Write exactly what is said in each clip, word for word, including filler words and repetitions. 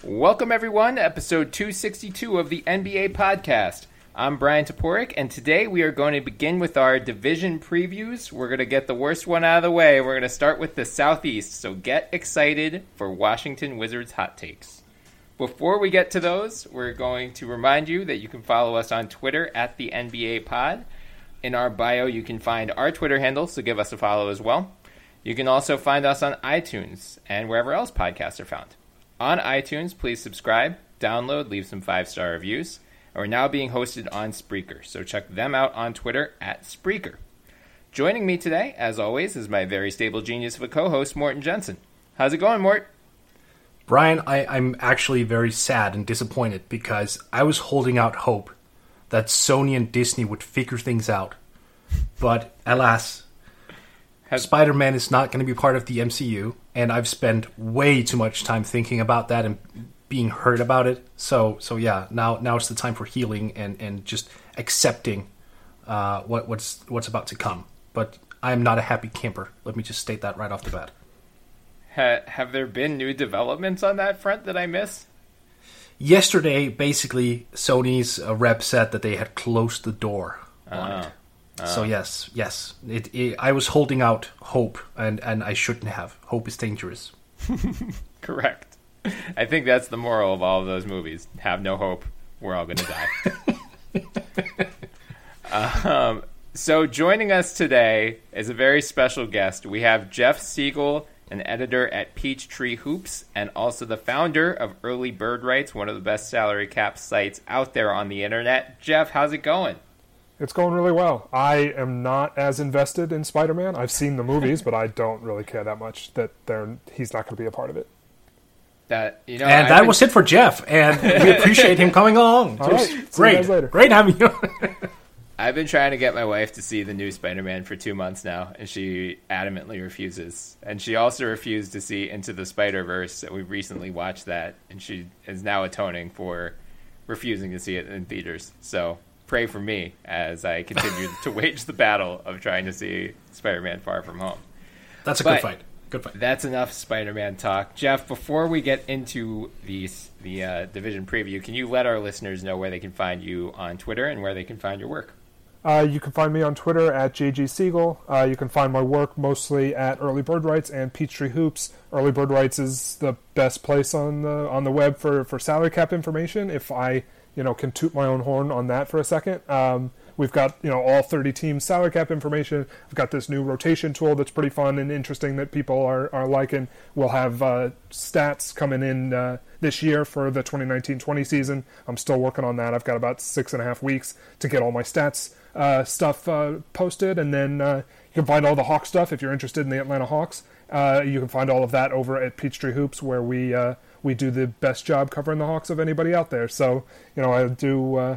Welcome, everyone, to episode two sixty-two of the N B A podcast. I'm Brian Toporek, and today we are going to begin with our division previews. We're going to get the worst one out of the way. We're going to start with the Southeast, so get excited for Washington Wizards hot takes. Before we get to those, we're going to remind you that you can follow us on Twitter at the N B A pod. In our bio, you can find our Twitter handle, so give us a follow as well. You can also find us on iTunes and wherever else podcasts are found. On iTunes, please subscribe, download, leave some five-star reviews. We're now being hosted on Spreaker, so check them out on Twitter at Spreaker. Joining me today, as always, is my very stable genius of a co-host, Morten Jensen. How's it going, Mort? Brian, I, I'm actually very sad and disappointed because I was holding out hope that Sony and Disney would figure things out. But alas, Has- Spider-Man is not going to be part of the M C U, and I've spent way too much time thinking about that and being hurt about it. So, so yeah, now now it's the time for healing and, and just accepting uh, what what's what's about to come. But I'm not a happy camper. Let me just state that right off the bat. Ha- have there been new developments on that front that I miss? Yesterday, basically, Sony's uh, rep said that they had closed the door on Oh. it. Oh. So yes, yes, it, it, I was holding out hope, and, and I shouldn't have. Hope is dangerous. Correct. I think that's the moral of all of those movies. Have no hope. We're all going to die. um, so joining us today is a very special guest. We have Jeff Siegel, an editor at Peachtree Hoops, and also the founder of Early Bird Rights, one of the best salary cap sites out there on the internet. Jeff, how's it going? It's going really well. I am not as invested in Spider-Man. I've seen the movies, but I don't really care that much that they're, he's not going to be a part of it. That you know, and I've that been... was it for Jeff, and we appreciate him coming along. All right. See you Great, guys later. great having you. I've been trying to get my wife to see the new Spider-Man for two months now, and she adamantly refuses. And she also refused to see Into the Spider-Verse, and we recently watched that, and she is now atoning for refusing to see it in theaters. So pray for me as I continue to wage the battle of trying to see Spider-Man Far From Home. That's a But good fight. Good fight. That's enough Spider-Man talk. Jeff, before we get into the, the uh, division preview, can you let our listeners know where they can find you on Twitter and where they can find your work? Uh, you can find me on Twitter at J G Siegel. Uh, you can find my work mostly at Early Bird Rights and Peachtree Hoops. Early Bird Rights is the best place on the on the web for, for salary cap information. If I you know can toot my own horn on that for a second, um, we've got you know all thirty teams salary cap information. I've got this new rotation tool that's pretty fun and interesting that people are, are liking. We'll have uh, stats coming in uh, this year for the twenty nineteen twenty season. I'm still working on that. I've got about six and a half weeks to get all my stats uh, stuff uh, posted, and then uh, you can find all the Hawks stuff if you're interested in the Atlanta Hawks. Uh, you can find all of that over at Peachtree Hoops, where we uh, we do the best job covering the Hawks of anybody out there. So you know I do. Uh,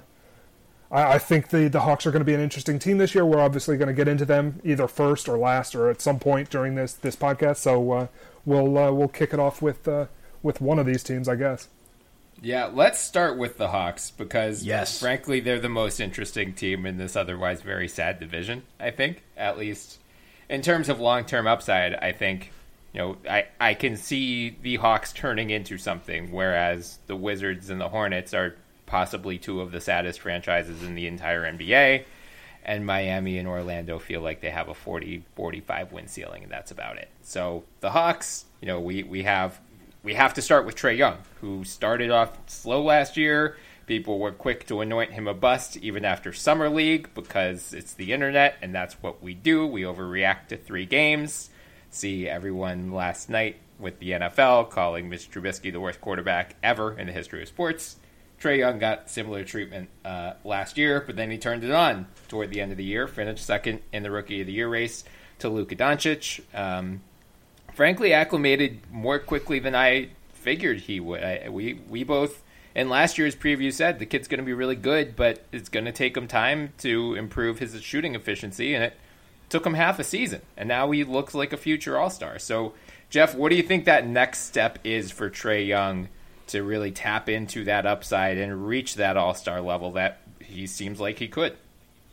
I think the, the Hawks are going to be an interesting team this year. We're obviously going to get into them either first or last or at some point during this, this podcast. So uh, we'll uh, we'll kick it off with uh, with one of these teams, I guess. Yeah, let's start with the Hawks because, yes. frankly, they're the most interesting team in this otherwise very sad division, I think, at least in terms of long-term upside. I think, you know, I, I can see the Hawks turning into something, whereas the Wizards and the Hornets are possibly two of the saddest franchises in the entire N B A, and Miami and Orlando feel like they have a forty, forty-five win ceiling, and that's about it. So the Hawks, you know, we, we have we have to start with Trae Young, who started off slow last year. People were quick to anoint him a bust even after Summer League because it's the internet, and that's what we do. We overreact to three games. See everyone last night with the N F L calling Mitch Trubisky the worst quarterback ever in the history of sports. Trae Young got similar treatment uh, last year, but then he turned it on toward the end of the year, finished second in the Rookie of the Year race to Luka Doncic. Um, frankly, acclimated more quickly than I figured he would. I, we we both, in last year's preview, said the kid's going to be really good, but it's going to take him time to improve his shooting efficiency, and it took him half a season, and now he looks like a future All-Star. So, Jeff, what do you think that next step is for Trae Young to really tap into that upside and reach that all-star level that he seems like he could?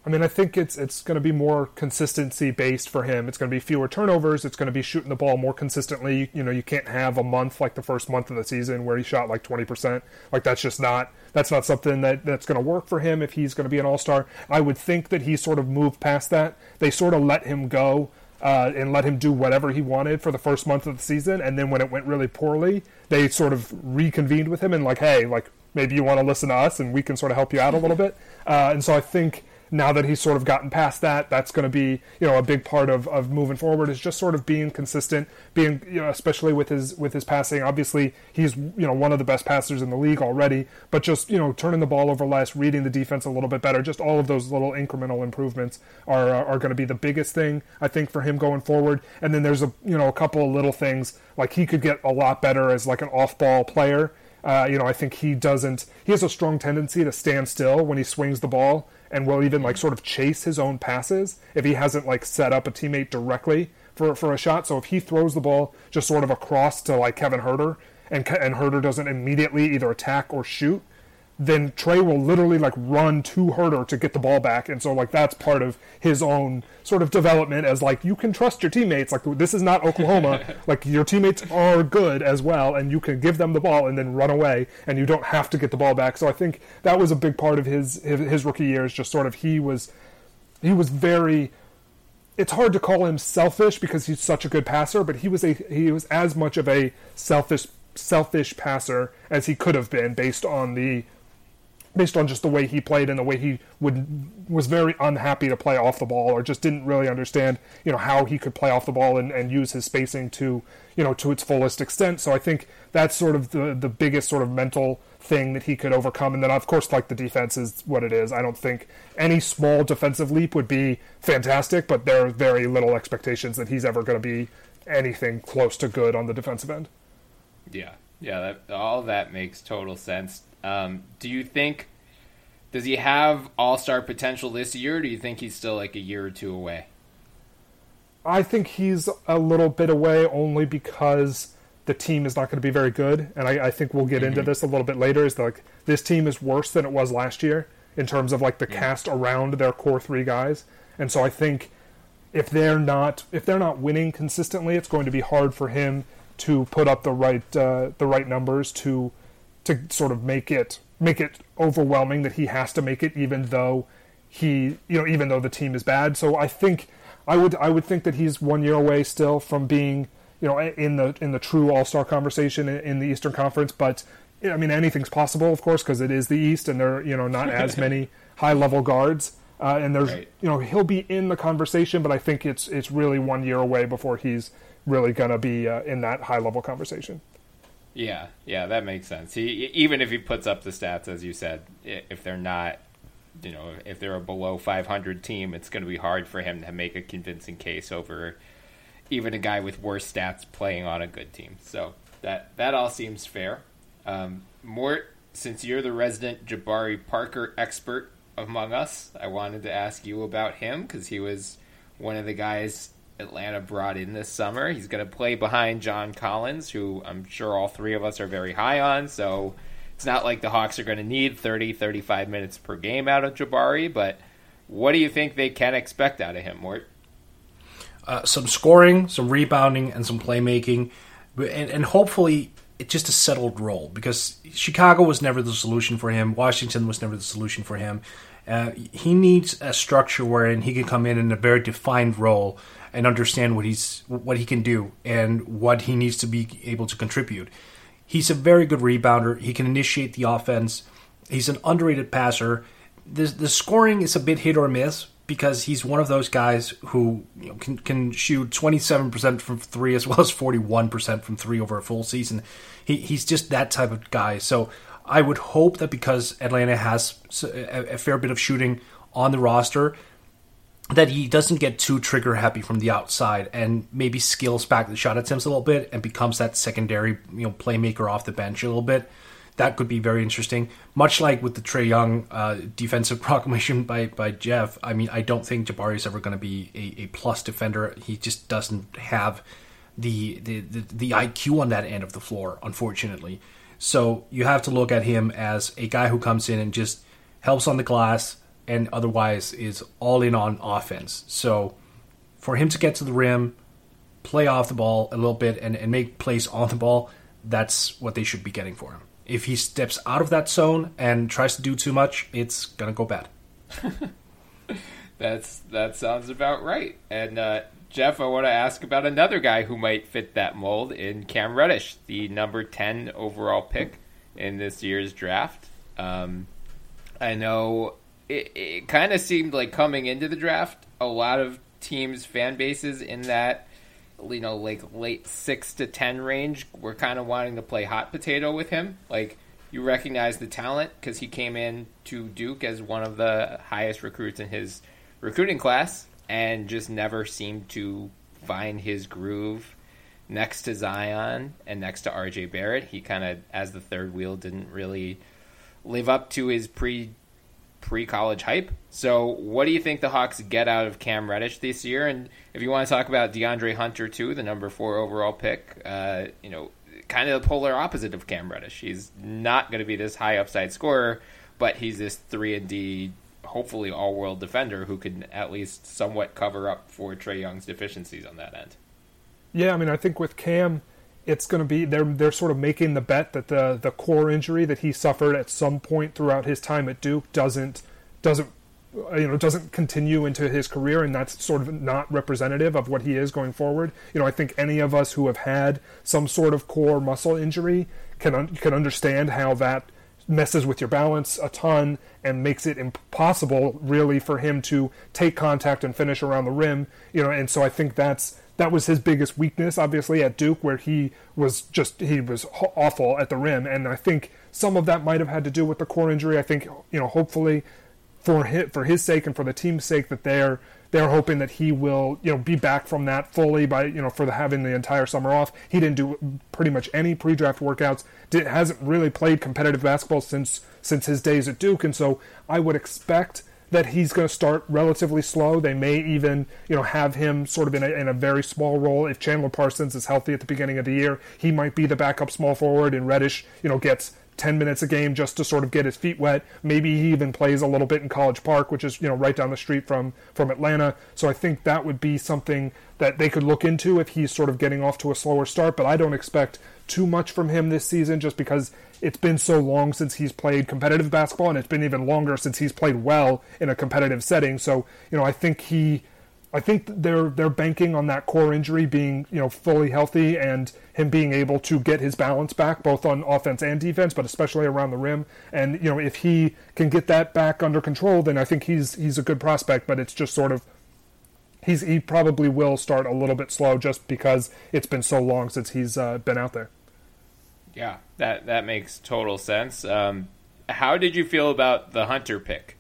I mean, I think it's it's going to be more consistency based for him. It's going to be fewer turnovers. It's going to be shooting the ball more consistently. You, you know, you can't have a month like the first month of the season where he shot like twenty percent. Like that's just not that's not something that, that's going to work for him if he's going to be an all-star. I would think that he sort of moved past that. They sort of let him go uh, and let him do whatever he wanted for the first month of the season, and then when it went really poorly, they sort of reconvened with him and like, hey, like maybe you want to listen to us and we can sort of help you out a little bit. Uh, and so I think now that he's sort of gotten past that, that's going to be, you know, a big part of, of moving forward is just sort of being consistent, being, you know, especially with his with his passing. Obviously, he's, you know, one of the best passers in the league already, but just, you know, turning the ball over less, reading the defense a little bit better, just all of those little incremental improvements are are going to be the biggest thing, I think, for him going forward. And then there's a, you know, a couple of little things, like he could get a lot better as like an off-ball player. Uh, you know, I think he doesn't, he has a strong tendency to stand still when he swings the ball and will even like sort of chase his own passes if he hasn't like set up a teammate directly for for a shot. So if he throws the ball just sort of across to like Kevin Huerter and and Huerter doesn't immediately either attack or shoot, then Trey will literally like run to Huerter to get the ball back. And so like that's part of his own sort of development as like you can trust your teammates. Like this is not Oklahoma. Like your teammates are good as well, and you can give them the ball and then run away, and you don't have to get the ball back. So I think that was a big part of his his, his rookie year is just sort of he was he was very. It's hard to call him selfish because he's such a good passer, but he was a he was as much of a selfish selfish passer as he could have been based on the. based on just the way he played and the way he would was very unhappy to play off the ball or just didn't really understand, you know, how he could play off the ball and, and use his spacing to, you know, to its fullest extent. So I think that's sort of the, the biggest sort of mental thing that he could overcome. And then, of course, like the defense is what it is. I don't think any small defensive leap would be fantastic, but there are very little expectations that he's ever going to be anything close to good on the defensive end. Yeah, yeah, that, all that makes total sense. Um, do you think, does he have all-star potential this year, or do you think he's still like a year or two away? I think he's a little bit away only because the team is not going to be very good, and I, I think we'll get mm-hmm. into this a little bit later, is that, like, this team is worse than it was last year in terms of like the yeah. cast around their core three guys. And so I think if they're not if they're not winning consistently, it's going to be hard for him to put up the right uh, the right numbers to to sort of make it make it overwhelming that he has to make it, even though he you know even though the team is bad. So I think I would I would think that he's one year away still from being you know in the in the true All-Star conversation in, in the Eastern Conference. But I mean, anything's possible, of course, because it is the East and there are you know not as many high level guards. Uh, and there's right. you know he'll be in the conversation, but I think it's it's really one year away before he's really gonna be uh, in that high level conversation. Yeah, yeah, that makes sense. He, even if he puts up the stats, as you said, if they're not, you know, if they're a below five hundred team, it's going to be hard for him to make a convincing case over even a guy with worse stats playing on a good team. So that that all seems fair. Um, Mort, since you're the resident Jabari Parker expert among us, I wanted to ask you about him because he was one of the guys Atlanta brought in this summer. He's going to play behind John Collins, who I'm sure all three of us are very high on, so it's not like the Hawks are going to need thirty, thirty-five minutes per game out of Jabari, but what do you think they can expect out of him, Mort? Uh, some scoring, some rebounding, and some playmaking, and, and hopefully it's just a settled role, because Chicago was never the solution for him. Washington was never the solution for him. Uh, he needs a structure wherein he can come in in a very defined role and understand what he's what he can do and what he needs to be able to contribute. He's a very good rebounder. He can initiate the offense. He's an underrated passer. The, the scoring is a bit hit or miss because he's one of those guys who you know, can, can shoot twenty-seven percent from three as well as forty-one percent from three over a full season. He, he's just that type of guy. So I would hope that because Atlanta has a, a fair bit of shooting on the roster, that he doesn't get too trigger happy from the outside and maybe scales back the shot attempts a little bit and becomes that secondary, you know, playmaker off the bench a little bit. That could be very interesting. Much like with the Trae Young uh, defensive proclamation by, by Jeff, I mean, I don't think Jabari is ever going to be a, a plus defender. He just doesn't have the, the, the, the I Q on that end of the floor, unfortunately. So you have to look at him as a guy who comes in and just helps on the glass, and otherwise is all in on offense. So for him to get to the rim, play off the ball a little bit, and, and make plays on the ball, that's what they should be getting for him. If he steps out of that zone and tries to do too much, it's going to go bad. That's That sounds about right. And uh, Jeff, I want to ask about another guy who might fit that mold in Cam Reddish, the number ten overall pick in this year's draft. Um, I know it, it kind of seemed like coming into the draft, a lot of teams' fan bases in that, you know, like late six to ten range were kind of wanting to play hot potato with him. Like, you recognize the talent because he came in to Duke as one of the highest recruits in his recruiting class and just never seemed to find his groove next to Zion and next to R J Barrett. He kind of, as the third wheel, didn't really live up to his pre pre-college hype. So what do you think the Hawks get out of Cam Reddish this year? And if you want to talk about DeAndre Hunter too, the number four overall pick, uh, you know, kind of the polar opposite of Cam Reddish. He's not going to be this high upside scorer, but he's this three and D, hopefully all-world defender who can at least somewhat cover up for Trae Young's deficiencies on that end. Yeah, I mean, I think with Cam, it's going to be they're they're sort of making the bet that the the core injury that he suffered at some point throughout his time at Duke doesn't doesn't you know doesn't continue into his career, and that's sort of not representative of what he is going forward. You know, I think any of us who have had some sort of core muscle injury can un- can understand how that messes with your balance a ton and makes it impossible really for him to take contact and finish around the rim. You know, and so I think that's that was his biggest weakness, obviously, at Duke, where he was just he was awful at the rim. And I think some of that might have had to do with the core injury. I think, you know, hopefully for his, for his sake and for the team's sake, that they're they're hoping that he will, you know, be back from that fully by, you know, for the, having the entire summer off. He didn't do pretty much any pre-draft workouts. Did, hasn't really played competitive basketball since since his days at Duke, and so I would expect that he's going to start relatively slow. They may even, you know, have him sort of in a, in a very small role. If Chandler Parsons is healthy at the beginning of the year, he might be the backup small forward, and Reddish, you know, gets ten minutes a game just to sort of get his feet wet. Maybe he even plays a little bit in College Park, which is, you know, right down the street from, from Atlanta. So I think that would be something that they could look into if he's sort of getting off to a slower start. But I don't expect too much from him this season just because it's been so long since he's played competitive basketball, and it's been even longer since he's played well in a competitive setting. So, you know, I think he, I think they're they're banking on that core injury being, you know, fully healthy and him being able to get his balance back both on offense and defense, but especially around the rim. And, you know, if he can get that back under control, then I think he's he's a good prospect. But it's just sort of he's he probably will start a little bit slow just because it's been so long since he's uh, been out there. Yeah, that that makes total sense. Um, how did you feel about the Hunter pick?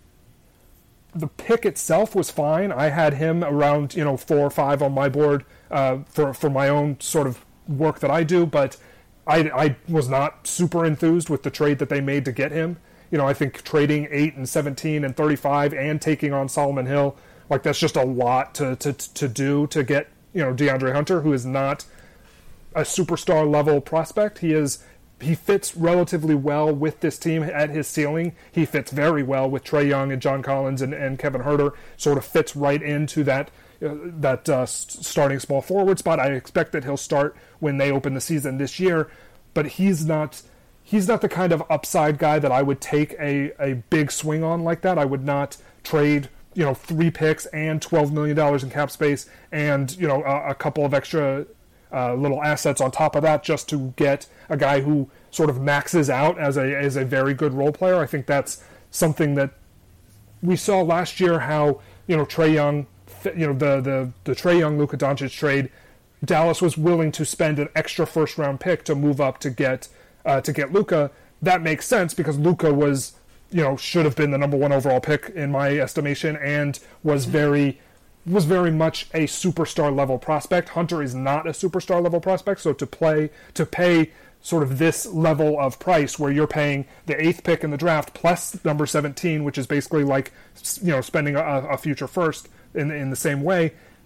The pick itself was fine. I had him around, you know, four or five on my board uh, for for my own sort of work that I do, but I, I was not super enthused with the trade that they made to get him. You know, I think trading eight and seventeen and thirty-five and taking on Solomon Hill, like that's just a lot to to to do to get, you know, DeAndre Hunter, who is not a superstar level prospect. He is he fits relatively well with this team at his ceiling. He fits very well with Trae Young and John Collins and, and Kevin Huerter. Sort of fits right into that uh, that uh, starting small forward spot. I expect that he'll start when they open the season this year, but he's not he's not the kind of upside guy that I would take a, a big swing on like that. I would not trade, you know, three picks and twelve million dollars in cap space and, you know, a, a couple of extra Uh, little assets on top of that just to get a guy who sort of maxes out as a as a very good role player. I think that's something that we saw last year, how, you know, Trae Young, you know, the the, the Trae Young Luka Doncic trade, Dallas was willing to spend an extra first round pick to move up to get uh, to get Luka. That makes sense because Luka was, you know, should have been the number one overall pick in my estimation and was very was very much a superstar level prospect. Hunter is not a superstar level prospect, so to play to pay sort of this level of price where you're paying the eighth pick in the draft plus number seventeen, which is basically like, you know, spending a, a future first in in the same way,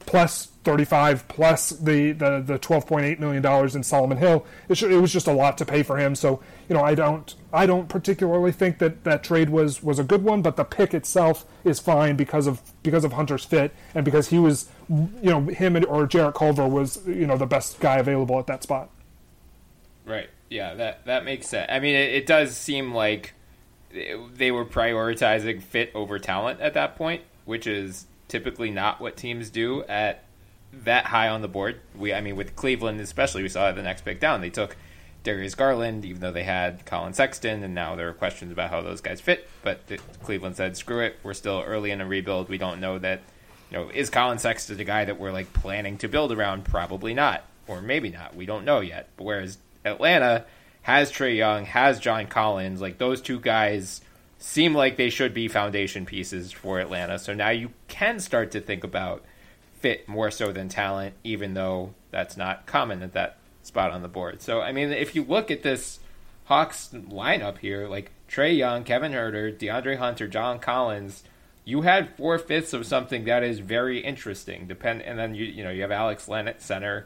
plus thirty-five, plus the, the, the twelve point eight million dollars in Solomon Hill. It, should, it was just a lot to pay for him. So, you know, I don't I don't particularly think that that trade was, was a good one, but the pick itself is fine because of because of Hunter's fit and because he was, you know, him or Jarrett Culver was, you know, the best guy available at that spot. Right. Yeah, that that makes sense. I mean, it, it does seem like they were prioritizing fit over talent at that point, which is typically not what teams do at that high on the board. We, I mean, with Cleveland especially, we saw it the next pick down. They took Darius Garland, even though they had Colin Sexton, and now there are questions about how those guys fit. But the, Cleveland said, "Screw it, we're still early in a rebuild. We don't know that. You know, is Colin Sexton the guy that we're like planning to build around? Probably not, or maybe not. We don't know yet. But whereas Atlanta has Trae Young, has John Collins, like those two guys seem like they should be foundation pieces for Atlanta. So now you can start to think about fit more so than talent, even though that's not common at that spot on the board. So, I mean, if you look at this Hawks lineup here, like Trae Young, Kevin Huerter, DeAndre Hunter, John Collins, you had four-fifths of something that is very interesting. Depend, and then you you know you have Alex Len at center.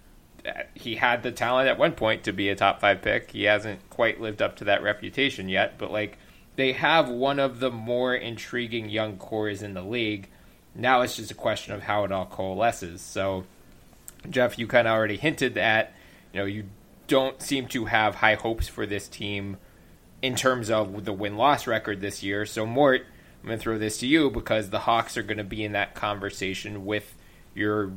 He had the talent at one point to be a top five pick. He hasn't quite lived up to that reputation yet, but like they have one of the more intriguing young cores in the league. Now it's just a question of how it all coalesces. So, Jeff, you kind of already hinted at, you know, you don't seem to have high hopes for this team in terms of the win-loss record this year. So, Mort, I'm going to throw this to you because the Hawks are going to be in that conversation with your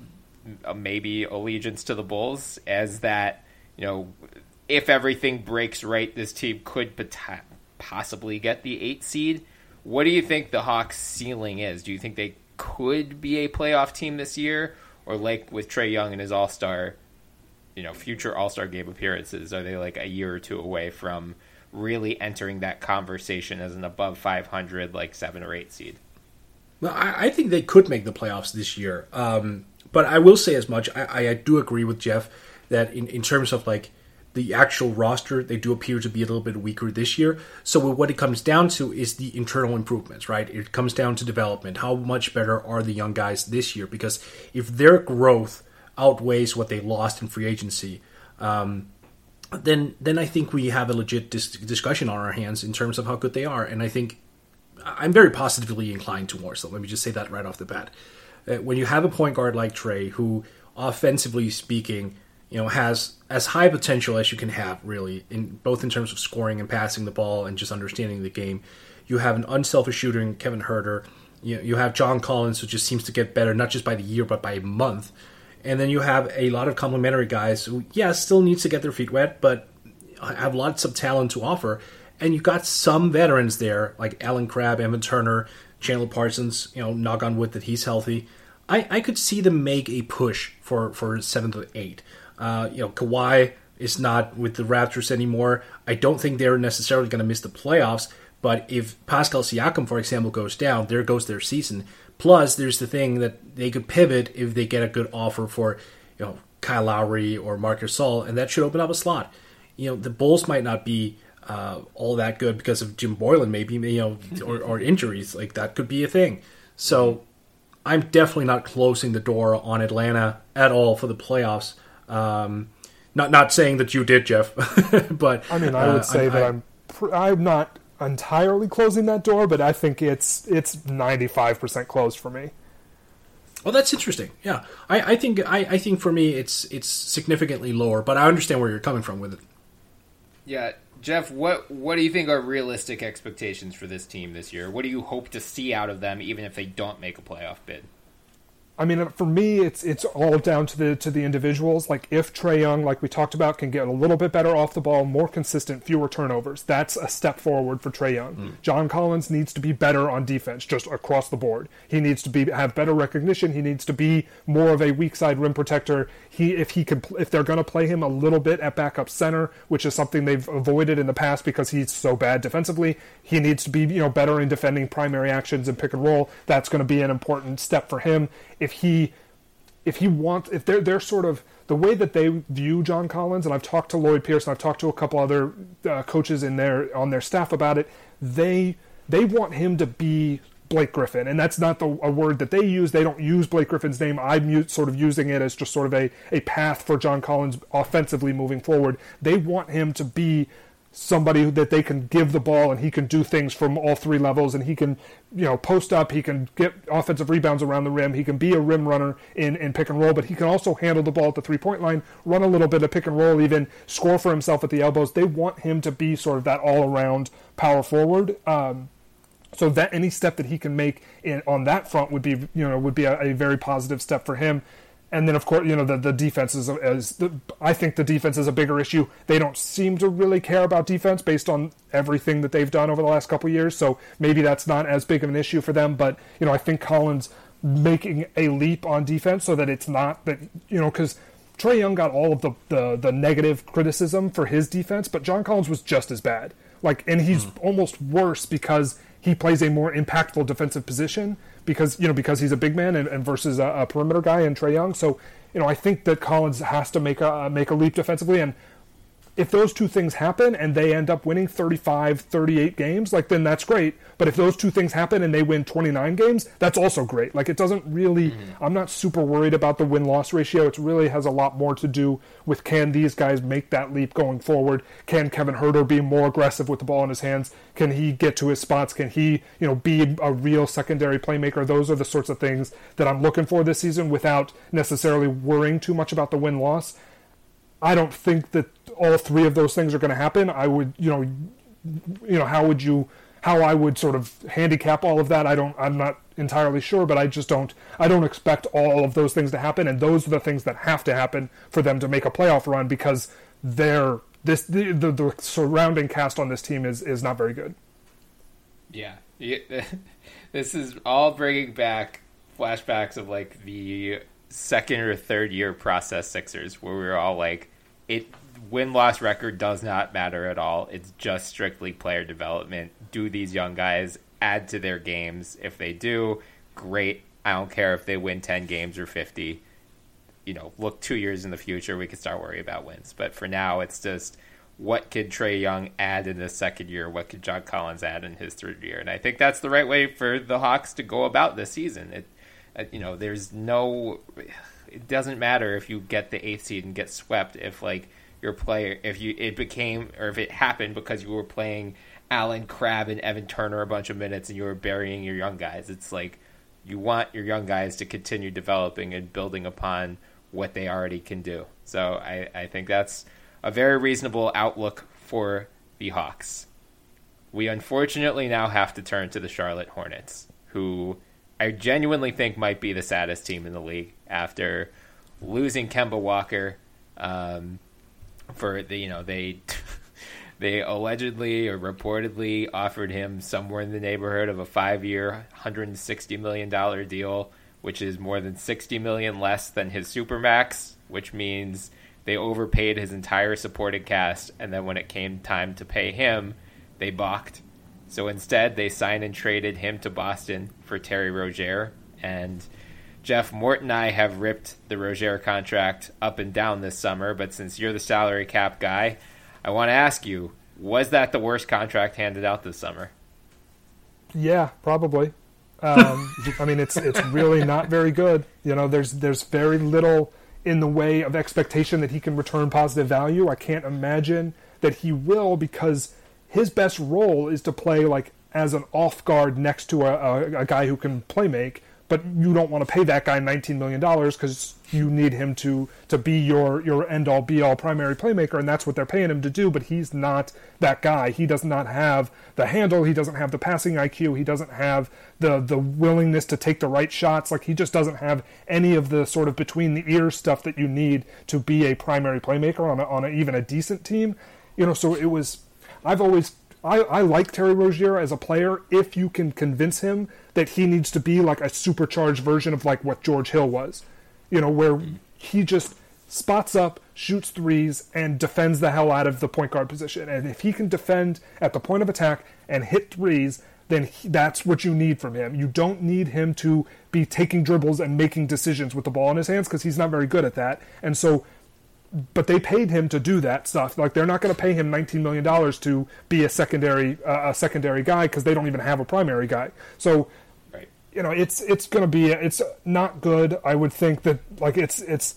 uh, maybe allegiance to the Bulls as that, you know, if everything breaks right, this team could pot- possibly get the eight seed. What do you think the Hawks' ceiling is? Do you think they could be a playoff team this year? Or like with Trae Young and his All-Star, you know, future All-Star game appearances, are they like a year or two away from really entering that conversation as an above five hundred, like seven or eight seed? Well, I, I think they could make the playoffs this year. Um, but I will say as much, I, I do agree with Jeff that in, in terms of like the actual roster, they do appear to be a little bit weaker this year. So what it comes down to is the internal improvements, right? It comes down to development. How much better are the young guys this year? Because if their growth outweighs what they lost in free agency, um, then then I think we have a legit dis- discussion on our hands in terms of how good they are. And I think I'm very positively inclined towards them. Let me just say that right off the bat. Uh, when you have a point guard like Trae, who offensively speaking, you know, has as high potential as you can have, really, in both in terms of scoring and passing the ball and just understanding the game. You have an unselfish shooter in Kevin Huerter. You, you have John Collins, who just seems to get better, not just by the year, but by a month. And then you have a lot of complementary guys who, yeah, still needs to get their feet wet, but have lots of talent to offer. And you've got some veterans there, like Alan Crabb, Evan Turner, Chandler Parsons, you know, knock on wood that he's healthy. I, I could see them make a push for, for seventh or eighth. Uh, you know, Kawhi is not with the Raptors anymore. I don't think they're necessarily going to miss the playoffs, but if Pascal Siakam, for example, goes down, there goes their season. Plus, there's the thing that they could pivot if they get a good offer for, you know, Kyle Lowry or Marc Gasol, and that should open up a slot. You know, the Bulls might not be uh, all that good because of Jim Boylan, maybe, you know, or, or injuries. Like, that could be a thing. So, I'm definitely not closing the door on Atlanta at all for the playoffs. Um, not not saying that you did, Jeff, but I mean, I would uh, say I, that I, I'm pr- I'm not entirely closing that door, but I think it's it's ninety-five percent closed for me. Oh, that's interesting. Yeah, I, I think I, I think for me it's it's significantly lower, but I understand where you're coming from with it. Yeah, Jeff, what what do you think are realistic expectations for this team this year? What do you hope to see out of them, even if they don't make a playoff bid? I mean, for me, it's it's all down to the to the individuals. Like, if Trae Young, like we talked about, can get a little bit better off the ball, more consistent, fewer turnovers, that's a step forward for Trae Young. Mm. John Collins needs to be better on defense, just across the board. He needs to be have better recognition. He needs to be more of a weak side rim protector. He if he could if they're going to play him a little bit at backup center, which is something they've avoided in the past because he's so bad defensively, he needs to be, you know, better in defending primary actions and pick and roll. That's going to be an important step for him. If he, if he wants, if they're they're sort of the way that they view John Collins, and I've talked to Lloyd Pierce, and I've talked to a couple other uh, coaches in their on their staff about it. They they want him to be Blake Griffin, and that's not the, a word that they use. They don't use Blake Griffin's name. I'm u- sort of using it as just sort of a, a path for John Collins offensively moving forward. They want him to be somebody that they can give the ball and he can do things from all three levels, and he can, you know, post up, he can get offensive rebounds around the rim, he can be a rim runner in, in pick and roll, but he can also handle the ball at the three-point line, run a little bit of pick and roll, even score for himself at the elbows. They want him to be sort of that all-around power forward. Um, so that any step that he can make in, on that front would be, you know, would be a, a very positive step for him. And then, of course, you know, the, the defense is, is the, I think the defense is a bigger issue. They don't seem to really care about defense based on everything that they've done over the last couple of years. So maybe that's not as big of an issue for them. But, you know, I think Collins making a leap on defense so that it's not that, you know, because Trae Young got all of the, the, the negative criticism for his defense, but John Collins was just as bad. Like, and he's mm. almost worse because he plays a more impactful defensive position because, you know, because he's a big man and, and versus a, a perimeter guy in Trae Young. So, you know, I think that Collins has to make a make a leap defensively, and if those two things happen and they end up winning thirty-five, thirty-eight games, like, then that's great. But if those two things happen and they win twenty-nine games, that's also great. Like, it doesn't really, mm-hmm. I'm not super worried about the win-loss ratio. It really has a lot more to do with, can these guys make that leap going forward? Can Kevin Huerter be more aggressive with the ball in his hands? Can he get to his spots? Can he, you know, be a real secondary playmaker? Those are the sorts of things that I'm looking for this season without necessarily worrying too much about the win-loss. I don't think that all three of those things are going to happen. I would, you know, you know, how would you, how I would sort of handicap all of that, I don't, I'm not entirely sure, but I just don't, I don't expect all of those things to happen, and those are the things that have to happen for them to make a playoff run, because they're, this, the, the, the surrounding cast on this team is, is not very good. Yeah. yeah. This is all bringing back flashbacks of, like, the second or third year process Sixers, where we were all like, it win-loss record does not matter at all. It's just strictly player development. Do these young guys add to their games? If they do, great. I don't care if they win ten games or fifty. You know, look two years in the future, we can start worrying about wins. But for now, it's just, what could Trae Young add in his second year? What could John Collins add in his third year? And I think that's the right way for the Hawks to go about this season. It, you know, there's no... It doesn't matter if you get the eighth seed and get swept if, like, your player, if you it became, or if it happened because you were playing Allen Crabbe and Evan Turner a bunch of minutes and you were burying your young guys. It's like, you want your young guys to continue developing and building upon what they already can do. So I, I think that's a very reasonable outlook for the Hawks. We unfortunately now have to turn to the Charlotte Hornets, who I genuinely think might be the saddest team in the league after losing Kemba Walker. Um, for the, you know, they they allegedly or reportedly offered him somewhere in the neighborhood of a five-year, one hundred sixty million dollars deal, which is more than sixty million dollars less than his supermax, which means they overpaid his entire supporting cast, and then when it came time to pay him, they balked. So instead, they signed and traded him to Boston for Terry Rozier. And Jeff, Mort and I have ripped the Rozier contract up and down this summer, but since you're the salary cap guy, I want to ask you, was that the worst contract handed out this summer? Yeah, probably. Um, I mean, it's it's really not very good. You know, there's there's very little in the way of expectation that he can return positive value. I can't imagine that he will, because his best role is to play like as an off guard next to a, a, a guy who can play make, but you don't want to pay that guy nineteen million dollars because you need him to, to be your, your end-all, be-all primary playmaker, and that's what they're paying him to do, but he's not that guy. He does not have the handle. He doesn't have the passing I Q. He doesn't have the, the willingness to take the right shots. Like, he just doesn't have any of the sort of between-the-ears stuff that you need to be a primary playmaker on, a, on a, even a decent team. You know, so it was... I've always... I, I like Terry Rozier as a player if you can convince him that he needs to be like a supercharged version of like what George Hill was. You know, where he just spots up, shoots threes, and defends the hell out of the point guard position. And if he can defend at the point of attack and hit threes, then he, that's what you need from him. You don't need him to be taking dribbles and making decisions with the ball in his hands, because he's not very good at that. And so... But they paid him to do that stuff. Like, they're not going to pay him nineteen million dollars to be a secondary uh, a secondary guy, because they don't even have a primary guy. So you know, it's it's going to be it's not good. I would think that like it's it's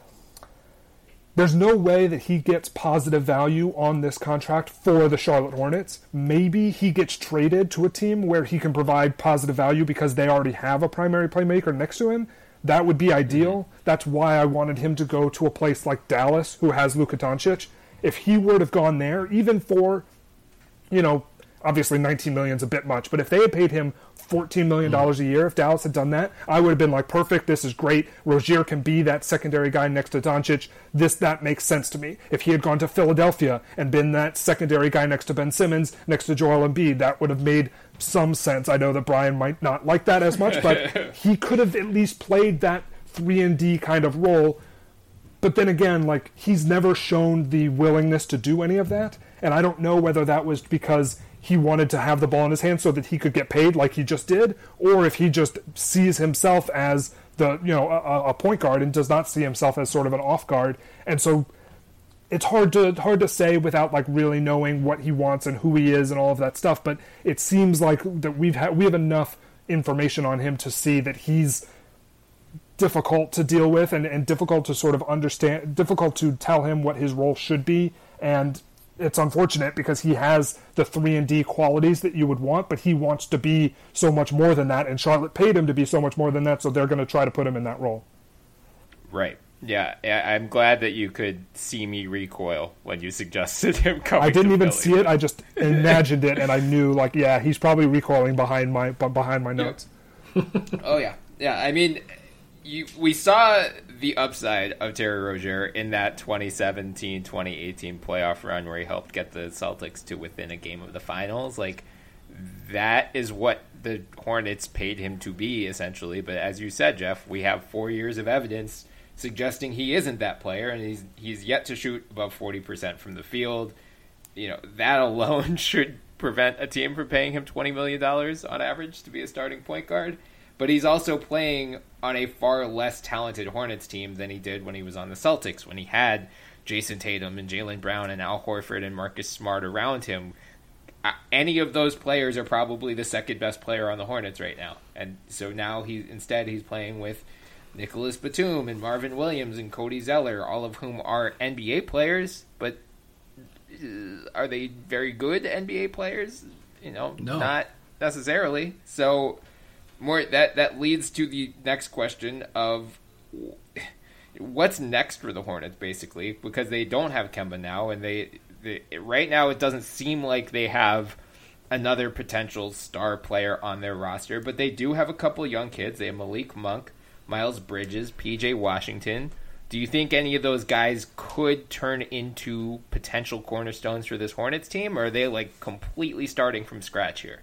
there's no way that he gets positive value on this contract for the Charlotte Hornets. Maybe he gets traded to a team where he can provide positive value because they already have a primary playmaker next to him. That would be ideal. That's why I wanted him to go to a place like Dallas, who has Luka Doncic. If he would have gone there, even for, you know, obviously nineteen million dollars is a bit much, but if they had paid him fourteen million dollars a year, if Dallas had done that, I would have been like, perfect, this is great. Rozier can be that secondary guy next to Doncic. This, that makes sense to me. If he had gone to Philadelphia and been that secondary guy next to Ben Simmons, next to Joel Embiid, that would have made some sense. I know that Brian might not like that as much, but he could have at least played that three and D kind of role. But then again, like, he's never shown the willingness to do any of that, and I don't know whether that was because he wanted to have the ball in his hand so that he could get paid like he just did, or if he just sees himself as the, you know, a, a point guard and does not see himself as sort of an off guard. And so it's hard to hard to say without like really knowing what he wants and who he is and all of that stuff. But it seems like that we've had we have enough information on him to see that he's difficult to deal with and, and difficult to sort of understand, difficult to tell him what his role should be. And it's unfortunate because he has the three and D qualities that you would want, but he wants to be so much more than that, and Charlotte paid him to be so much more than that, so they're going to try to put him in that role. Right. Yeah, I'm glad that you could see me recoil when you suggested him coming. I didn't to even Philly. see it. I just imagined it, and I knew, like, yeah, he's probably recoiling behind my behind my notes. Oh, yeah. Yeah, I mean, you, we saw the upside of Terry Rozier in that twenty seventeen twenty eighteen playoff run where he helped get the Celtics to within a game of the finals. Like, that is what the Hornets paid him to be, essentially. But as you said, Jeff, we have four years of evidence suggesting he isn't that player, and he's he's yet to shoot above forty percent from the field. You know, that alone should prevent a team from paying him twenty million dollars on average to be a starting point guard. But he's also playing on a far less talented Hornets team than he did when he was on the Celtics, when he had Jason Tatum and Jaylen Brown and Al Horford and Marcus Smart around him. Any of those players are probably the second best player on the Hornets right now. And so now he instead he's playing with Nicholas Batum and Marvin Williams and Cody Zeller, all of whom are N B A players, but are they very good N B A players? You know, no. Not necessarily. So more that that leads to the next question of what's next for the Hornets, basically, because they don't have Kemba now, and they, they right now it doesn't seem like they have another potential star player on their roster, but they do have a couple young kids. They have Malik Monk, Miles Bridges, P J Washington. Do you think any of those guys could turn into potential cornerstones for this Hornets team, or are they like completely starting from scratch here?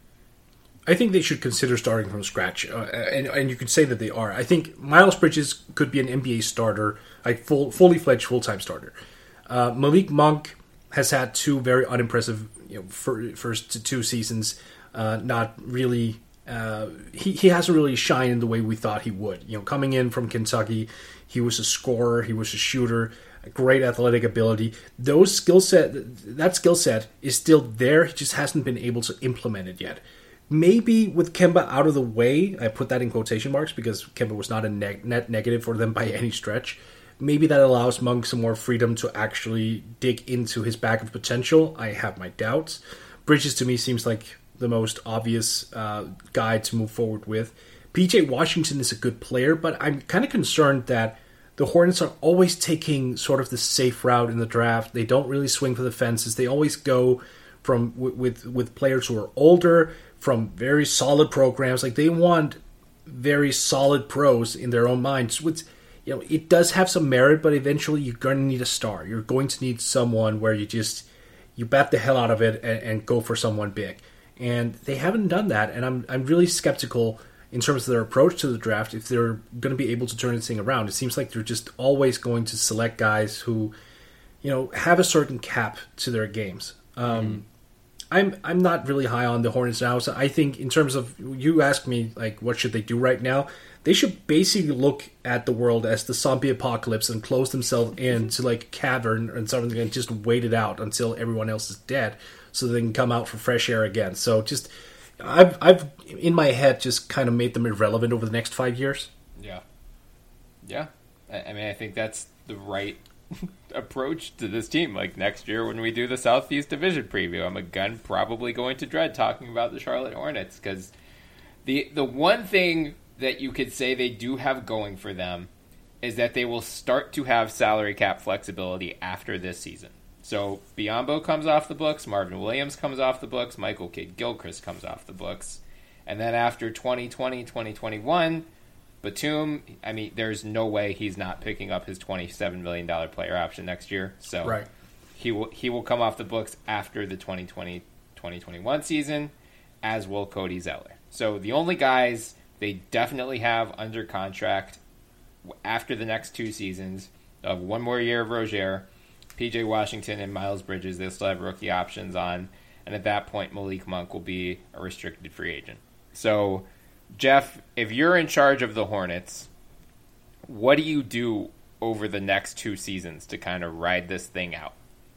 I think they should consider starting from scratch, uh, and and you could say that they are. I think Miles Bridges could be an N B A starter, like full, fully fledged full time starter. Uh, Malik Monk has had two very unimpressive, you know, first two seasons. Uh, not really. Uh, he he hasn't really shined in the way we thought he would. You know, coming in from Kentucky, he was a scorer, he was a shooter, a great athletic ability. Those skill set, that skill set is still there. He just hasn't been able to implement it yet. Maybe with Kemba out of the way, I put that in quotation marks because Kemba was not a neg- net negative for them by any stretch. Maybe that allows Monk some more freedom to actually dig into his bag of potential. I have my doubts. Bridges to me seems like the most obvious uh, guy to move forward with. P J Washington is a good player, but I'm kind of concerned that the Hornets are always taking sort of the safe route in the draft. They don't really swing for the fences. They always go from with with, with players who are older, from very solid programs. Like, they want very solid pros in their own minds. Which, you know, it does have some merit, but eventually you're going to need a star. You're going to need someone where you just you bat the hell out of it and, and go for someone big. And they haven't done that, and I'm I'm really skeptical in terms of their approach to the draft if they're going to be able to turn this thing around. It seems like they're just always going to select guys who, you know, have a certain cap to their games. Um, mm-hmm. I'm I'm not really high on the Hornets now. So I think in terms of, you ask me, like, what should they do right now? They should basically look at the world as the zombie apocalypse and close themselves into like a cavern and something and just wait it out until everyone else is dead so they can come out for fresh air again. So just I've I've in my head just kind of made them irrelevant over the next five years. Yeah, yeah. I, I mean, I think that's the right approach to this team. Like next year when we do the Southeast Division preview, I'm again probably going to dread talking about the Charlotte Hornets because the the one thing that you could say they do have going for them is that they will start to have salary cap flexibility after this season. So Biyombo comes off the books, Marvin Williams comes off the books, Michael Kidd-Gilchrist comes off the books. And then after twenty twenty, twenty twenty-one, Batum, I mean, there's no way he's not picking up his twenty-seven million dollars player option next year. So right. he will he will come off the books after the twenty twenty, twenty twenty-one season, as will Cody Zeller. So the only guys they definitely have under contract after the next two seasons of one more year of Rozier, P J Washington and Miles Bridges, they'll still have rookie options on. And at that point, Malik Monk will be a restricted free agent. So, Jeff, if you're in charge of the Hornets, what do you do over the next two seasons to kind of ride this thing out?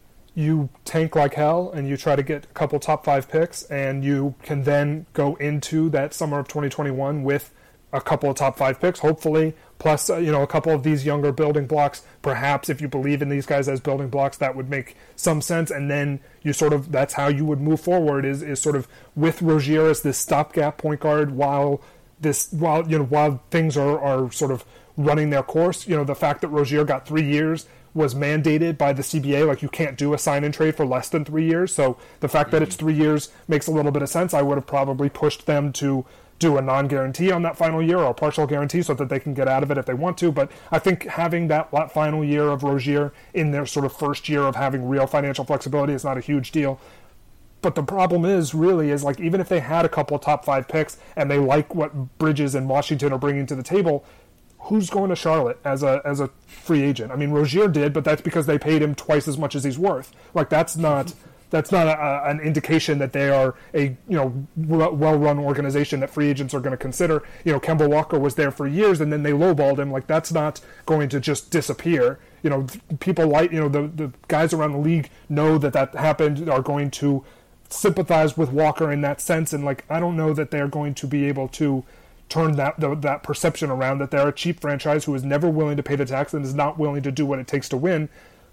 You tank like hell and you try to get a couple top five picks, and you can then go into that summer of twenty twenty-one with a couple of top five picks, hopefully, plus uh, you know a couple of these younger building blocks. Perhaps if you believe in these guys as building blocks, that would make some sense. And then you sort of that's how you would move forward is is sort of with Rozier as this stopgap point guard while this while you know while things are are sort of running their course. You know the fact that Rozier got three years was mandated by the C B A. Like you can't do a sign and trade for less than three years. So the fact that it's three years makes a little bit of sense. I would have probably pushed them to do a non-guarantee on that final year or a partial guarantee so that they can get out of it if they want to. But I think having that final year of Rozier in their sort of first year of having real financial flexibility is not a huge deal. But the problem is really is like even if they had a couple of top five picks and they like what Bridges and Washington are bringing to the table, who's going to Charlotte as a as a free agent? I mean, Rozier did, but that's because they paid him twice as much as he's worth. Like that's not... That's not a, an indication that they are a you know well-run organization that free agents are going to consider. You know, Kemba Walker was there for years, and then they lowballed him. Like that's not going to just disappear. You know, people like you know the the guys around the league know that that happened, are going to sympathize with Walker in that sense. And like I don't know that they're going to be able to turn that the, that perception around that they're a cheap franchise who is never willing to pay the tax and is not willing to do what it takes to win.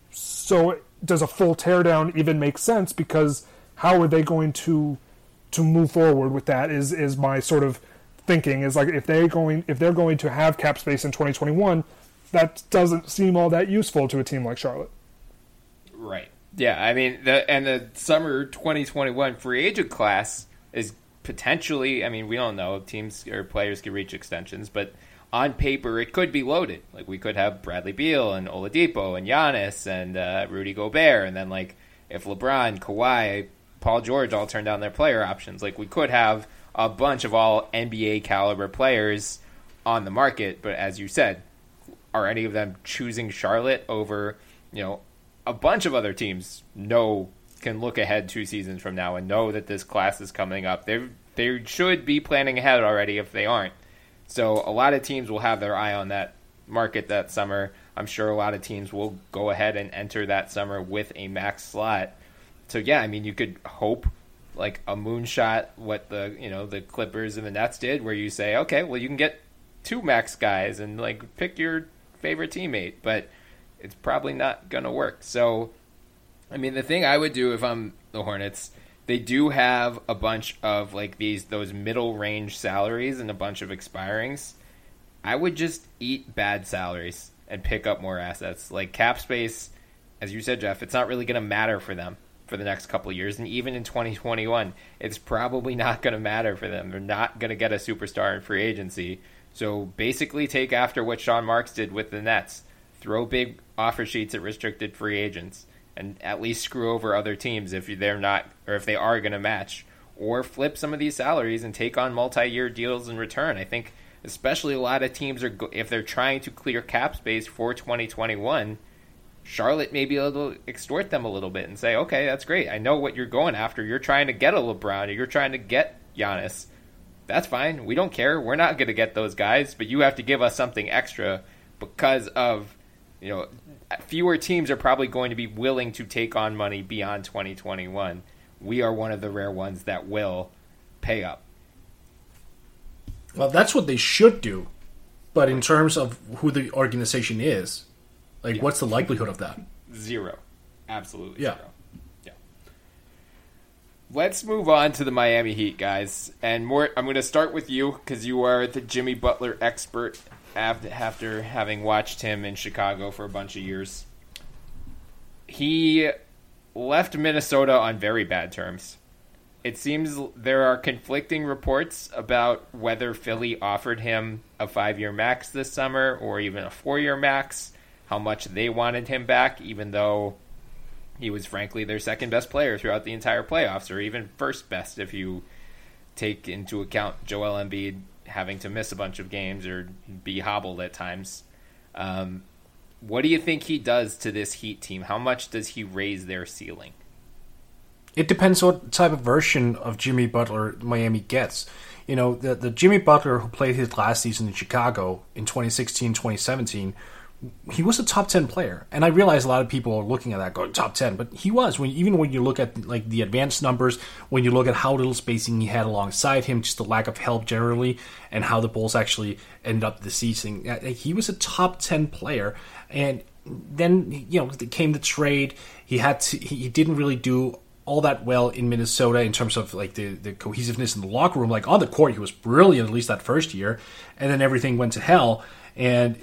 So does a full teardown even make sense? Because how are they going to to move forward with that? Is is my sort of thinking is like if they going if they're going to have cap space in twenty twenty-one, that doesn't seem all that useful to a team like Charlotte. Right. Yeah. I mean, the and the summer twenty twenty-one free agent class is potentially. I mean, we don't know. Teams or players can reach extensions, but on paper, it could be loaded. Like, we could have Bradley Beal and Oladipo and Giannis and uh, Rudy Gobert. And then, like, if LeBron, Kawhi, Paul George all turn down their player options, like, we could have a bunch of all N B A caliber players on the market. But as you said, are any of them choosing Charlotte over, you know, a bunch of other teams know can look ahead two seasons from now and know that this class is coming up? They they should be planning ahead already if they aren't. So a lot of teams will have their eye on that market that summer. I'm sure a lot of teams will go ahead and enter that summer with a max slot. So yeah, I mean, you could hope like a moonshot what the you know the Clippers and the Nets did, where you say, okay, well you can get two max guys and like pick your favorite teammate, but it's probably not gonna work. So I mean, the thing I would do if I'm the Hornets, they do have a bunch of like these those middle range salaries and a bunch of expirings. I would just eat bad salaries and pick up more assets. Like cap space, as you said, Jeff, it's not really going to matter for them for the next couple of years. And even in twenty twenty-one, it's probably not going to matter for them. They're not going to get a superstar in free agency. So basically take after what Sean Marks did with the Nets. Throw big offer sheets at restricted free agents and at least screw over other teams if they're not, or if they are going to match, or flip some of these salaries and take on multi-year deals in return. I think especially a lot of teams are, if they're trying to clear cap space for twenty twenty-one, Charlotte may be able to extort them a little bit and say, okay, that's great. I know what you're going after. You're trying to get a LeBron, or you're trying to get Giannis. That's fine. We don't care. We're not going to get those guys, but you have to give us something extra because of, you know, fewer teams are probably going to be willing to take on money beyond twenty twenty-one. We are one of the rare ones that will. pay up. Well, that's what they should do. But in terms of who the organization is, like, yeah. what's the likelihood of that? Zero. Absolutely yeah. zero. Yeah. Let's move on to the Miami Heat, guys. And more, I'm going to start with you because you are the Jimmy Butler expert after having watched him in Chicago for a bunch of years. He left Minnesota on very bad terms. It seems there are conflicting reports about whether Philly offered him a five-year max this summer or even a four-year max, how much they wanted him back, even though he was frankly their second-best player throughout the entire playoffs, or even first-best if you take into account Joel Embiid having to miss a bunch of games or be hobbled at times. Um, what do you think he does to this Heat team? How much does he raise their ceiling? It depends what type of version of Jimmy Butler Miami gets. You know, the the Jimmy Butler who played his last season in Chicago in twenty sixteen twenty seventeen, he was a top ten player. And I realize a lot of people are looking at that going, top ten, but he was. When even when you look at like the advanced numbers, when you look at how little spacing he had alongside him, just the lack of help generally, and how the Bulls actually ended up the season, he was a top ten player. And then, you know, came the trade. He had to, he didn't really do all that well in Minnesota in terms of like the, the cohesiveness in the locker room. Like on the court, he was brilliant, at least that first year, and then everything went to hell. And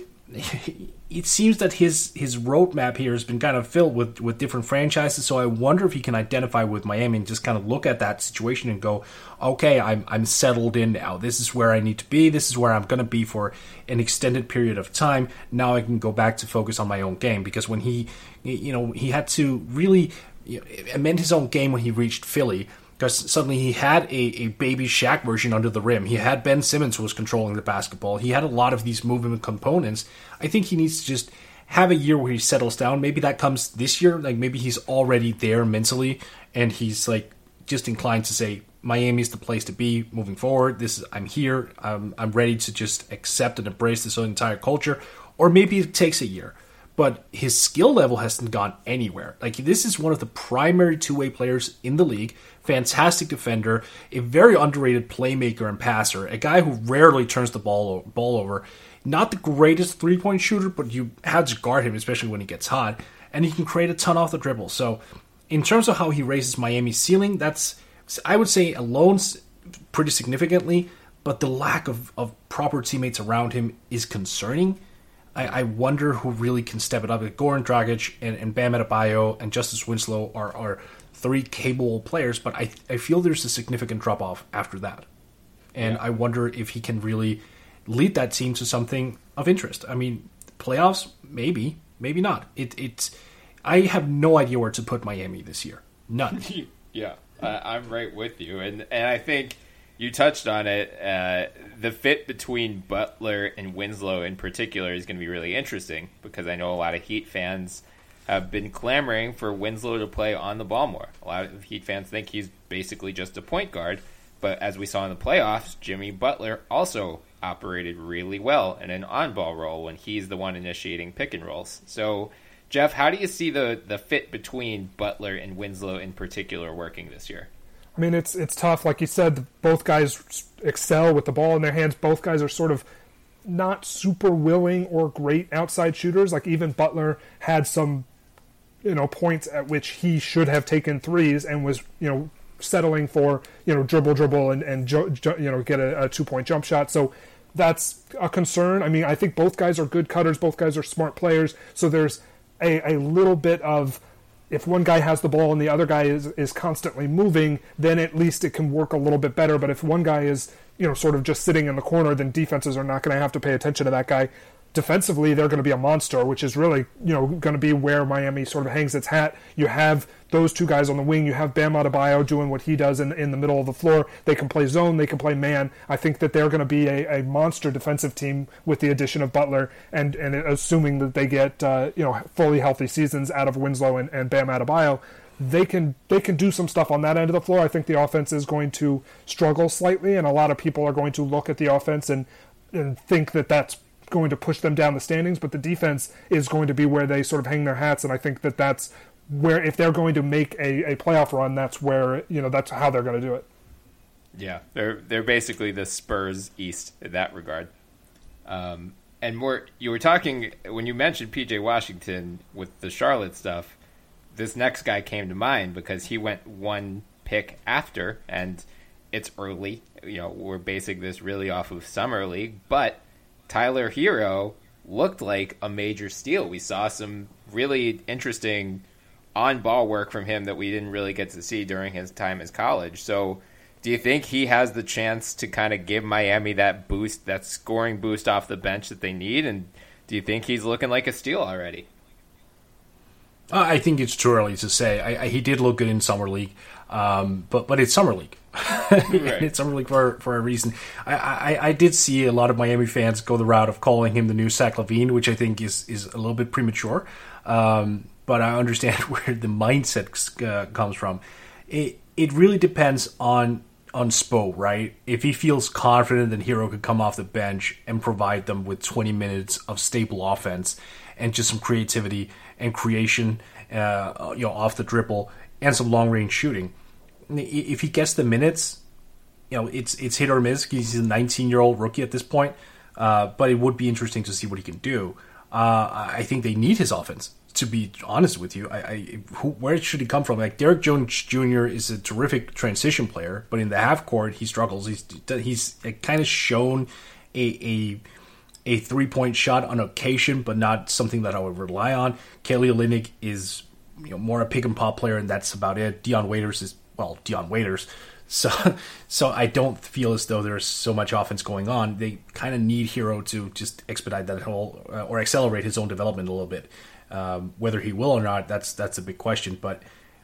it seems that his his roadmap here has been kind of filled with, with different franchises. So I wonder if he can identify with Miami and just kind of look at that situation and go, okay, I'm I'm settled in now. This is where I need to be. This is where I'm going to be for an extended period of time. Now I can go back to focus on my own game, because when he, you know, he had to really amend his own game when he reached Philly, because suddenly he had a, a baby Shaq version under the rim. He had Ben Simmons who was controlling the basketball. He had a lot of these movement components. I think he needs to just have a year where he settles down. Maybe that comes this year. Like maybe he's already there mentally, and he's like just inclined to say, Miami's the place to be moving forward. This is, I'm here. I'm, I'm ready to just accept and embrace this entire culture. Or maybe it takes a year. But his skill level hasn't gone anywhere. Like, this is one of the primary two-way players in the league. Fantastic defender, a very underrated playmaker and passer, a guy who rarely turns the ball ball over. Not the greatest three-point shooter, but you have to guard him, especially when he gets hot. And he can create a ton off the dribble. So, in terms of how he raises Miami's ceiling, that's, I would say, alone pretty significantly. But the lack of, of proper teammates around him is concerning. I wonder who really can step it up. Goran Dragic and, and Bam Adebayo and Justice Winslow are, are three capable players, but I I feel there's a significant drop-off after that. And yeah. I wonder if he can really lead that team to something of interest. I mean, playoffs, maybe, maybe not. It it's I have no idea where to put Miami this year. None. Yeah, uh, I'm right with you. And, and I think you touched on it. Uh, the fit between Butler and Winslow in particular is going to be really interesting, because I know a lot of Heat fans have been clamoring for Winslow to play on the ball more. A lot of Heat fans think he's basically just a point guard, but as we saw in the playoffs, Jimmy Butler also operated really well in an on-ball role when he's the one initiating pick and rolls. So, Jeff, how do you see the, the fit between Butler and Winslow in particular working this year? I mean, it's it's tough. Like you said, both guys excel with the ball in their hands. Both guys are sort of not super willing or great outside shooters. Like even Butler had some, you know, points at which he should have taken threes and was, you know, settling for, you know, dribble, dribble, and, and ju- ju- you know, get a, a two-point jump shot. So that's a concern. I mean, I think both guys are good cutters. Both guys are smart players. So there's a, a little bit of, if one guy has the ball and the other guy is, is constantly moving, then at least it can work a little bit better. But if one guy is, you know, sort of just sitting in the corner, then defenses are not going to have to pay attention to that guy. Defensively, they're going to be a monster, which is really, you know, going to be where Miami sort of hangs its hat. You have those two guys on the wing. You have Bam Adebayo doing what he does in, in the middle of the floor. They can play zone. They can play man. I think that they're going to be a, a monster defensive team with the addition of Butler, and, and assuming that they get, uh, you know, fully healthy seasons out of Winslow and, and Bam Adebayo. They can they can do some stuff on that end of the floor. I think the offense is going to struggle slightly, and a lot of people are going to look at the offense and, and think that that's going to push them down the standings, but the defense is going to be where they sort of hang their hats, and I think that that's where, if they're going to make a, a playoff run, that's where, you know, that's how they're going to do it. Yeah, they're they're basically the Spurs East in that regard. Um, and more, you were talking when you mentioned P J Washington with the Charlotte stuff. This next guy came to mind because he went one pick after, and it's early. You know, we're basing this really off of Summer League, but Tyler Hero looked like a major steal. We saw some really interesting on-ball work from him that we didn't really get to see during his time as college. So do you think he has the chance to kind of give Miami that boost, that scoring boost off the bench that they need? And do you think he's looking like a steal already? Uh, I think it's too early to say. I, I, he did look good in Summer League, um, but but it's Summer League. Right. It's Summer League for for a reason. I, I, I did see a lot of Miami fans go the route of calling him the new Zach LaVine, which I think is, is a little bit premature. Um, but I understand where the mindset uh, comes from. It it really depends on on Spo, right? If he feels confident that Hero could come off the bench and provide them with twenty minutes of stable offense and just some creativity and creation, uh, you know, off the dribble and some long range shooting. If he gets the minutes, you know, it's it's hit or miss. He's a nineteen year old rookie at this point, uh, but it would be interesting to see what he can do. Uh, I think they need his offense. To be honest with you, I, I who, where should he come from? Like Derek Jones Junior is a terrific transition player, but in the half court he struggles. He's he's kind of shown a a, a three point shot on occasion, but not something that I would rely on. Kelly Olynyk is, you know, more a pick and pop player, and that's about it. Dion Waiters is well, Dion Waiters. So so I don't feel as though there's so much offense going on. They kind of need Hero to just expedite that whole uh, or accelerate his own development a little bit. Um, whether he will or not, that's that's a big question. But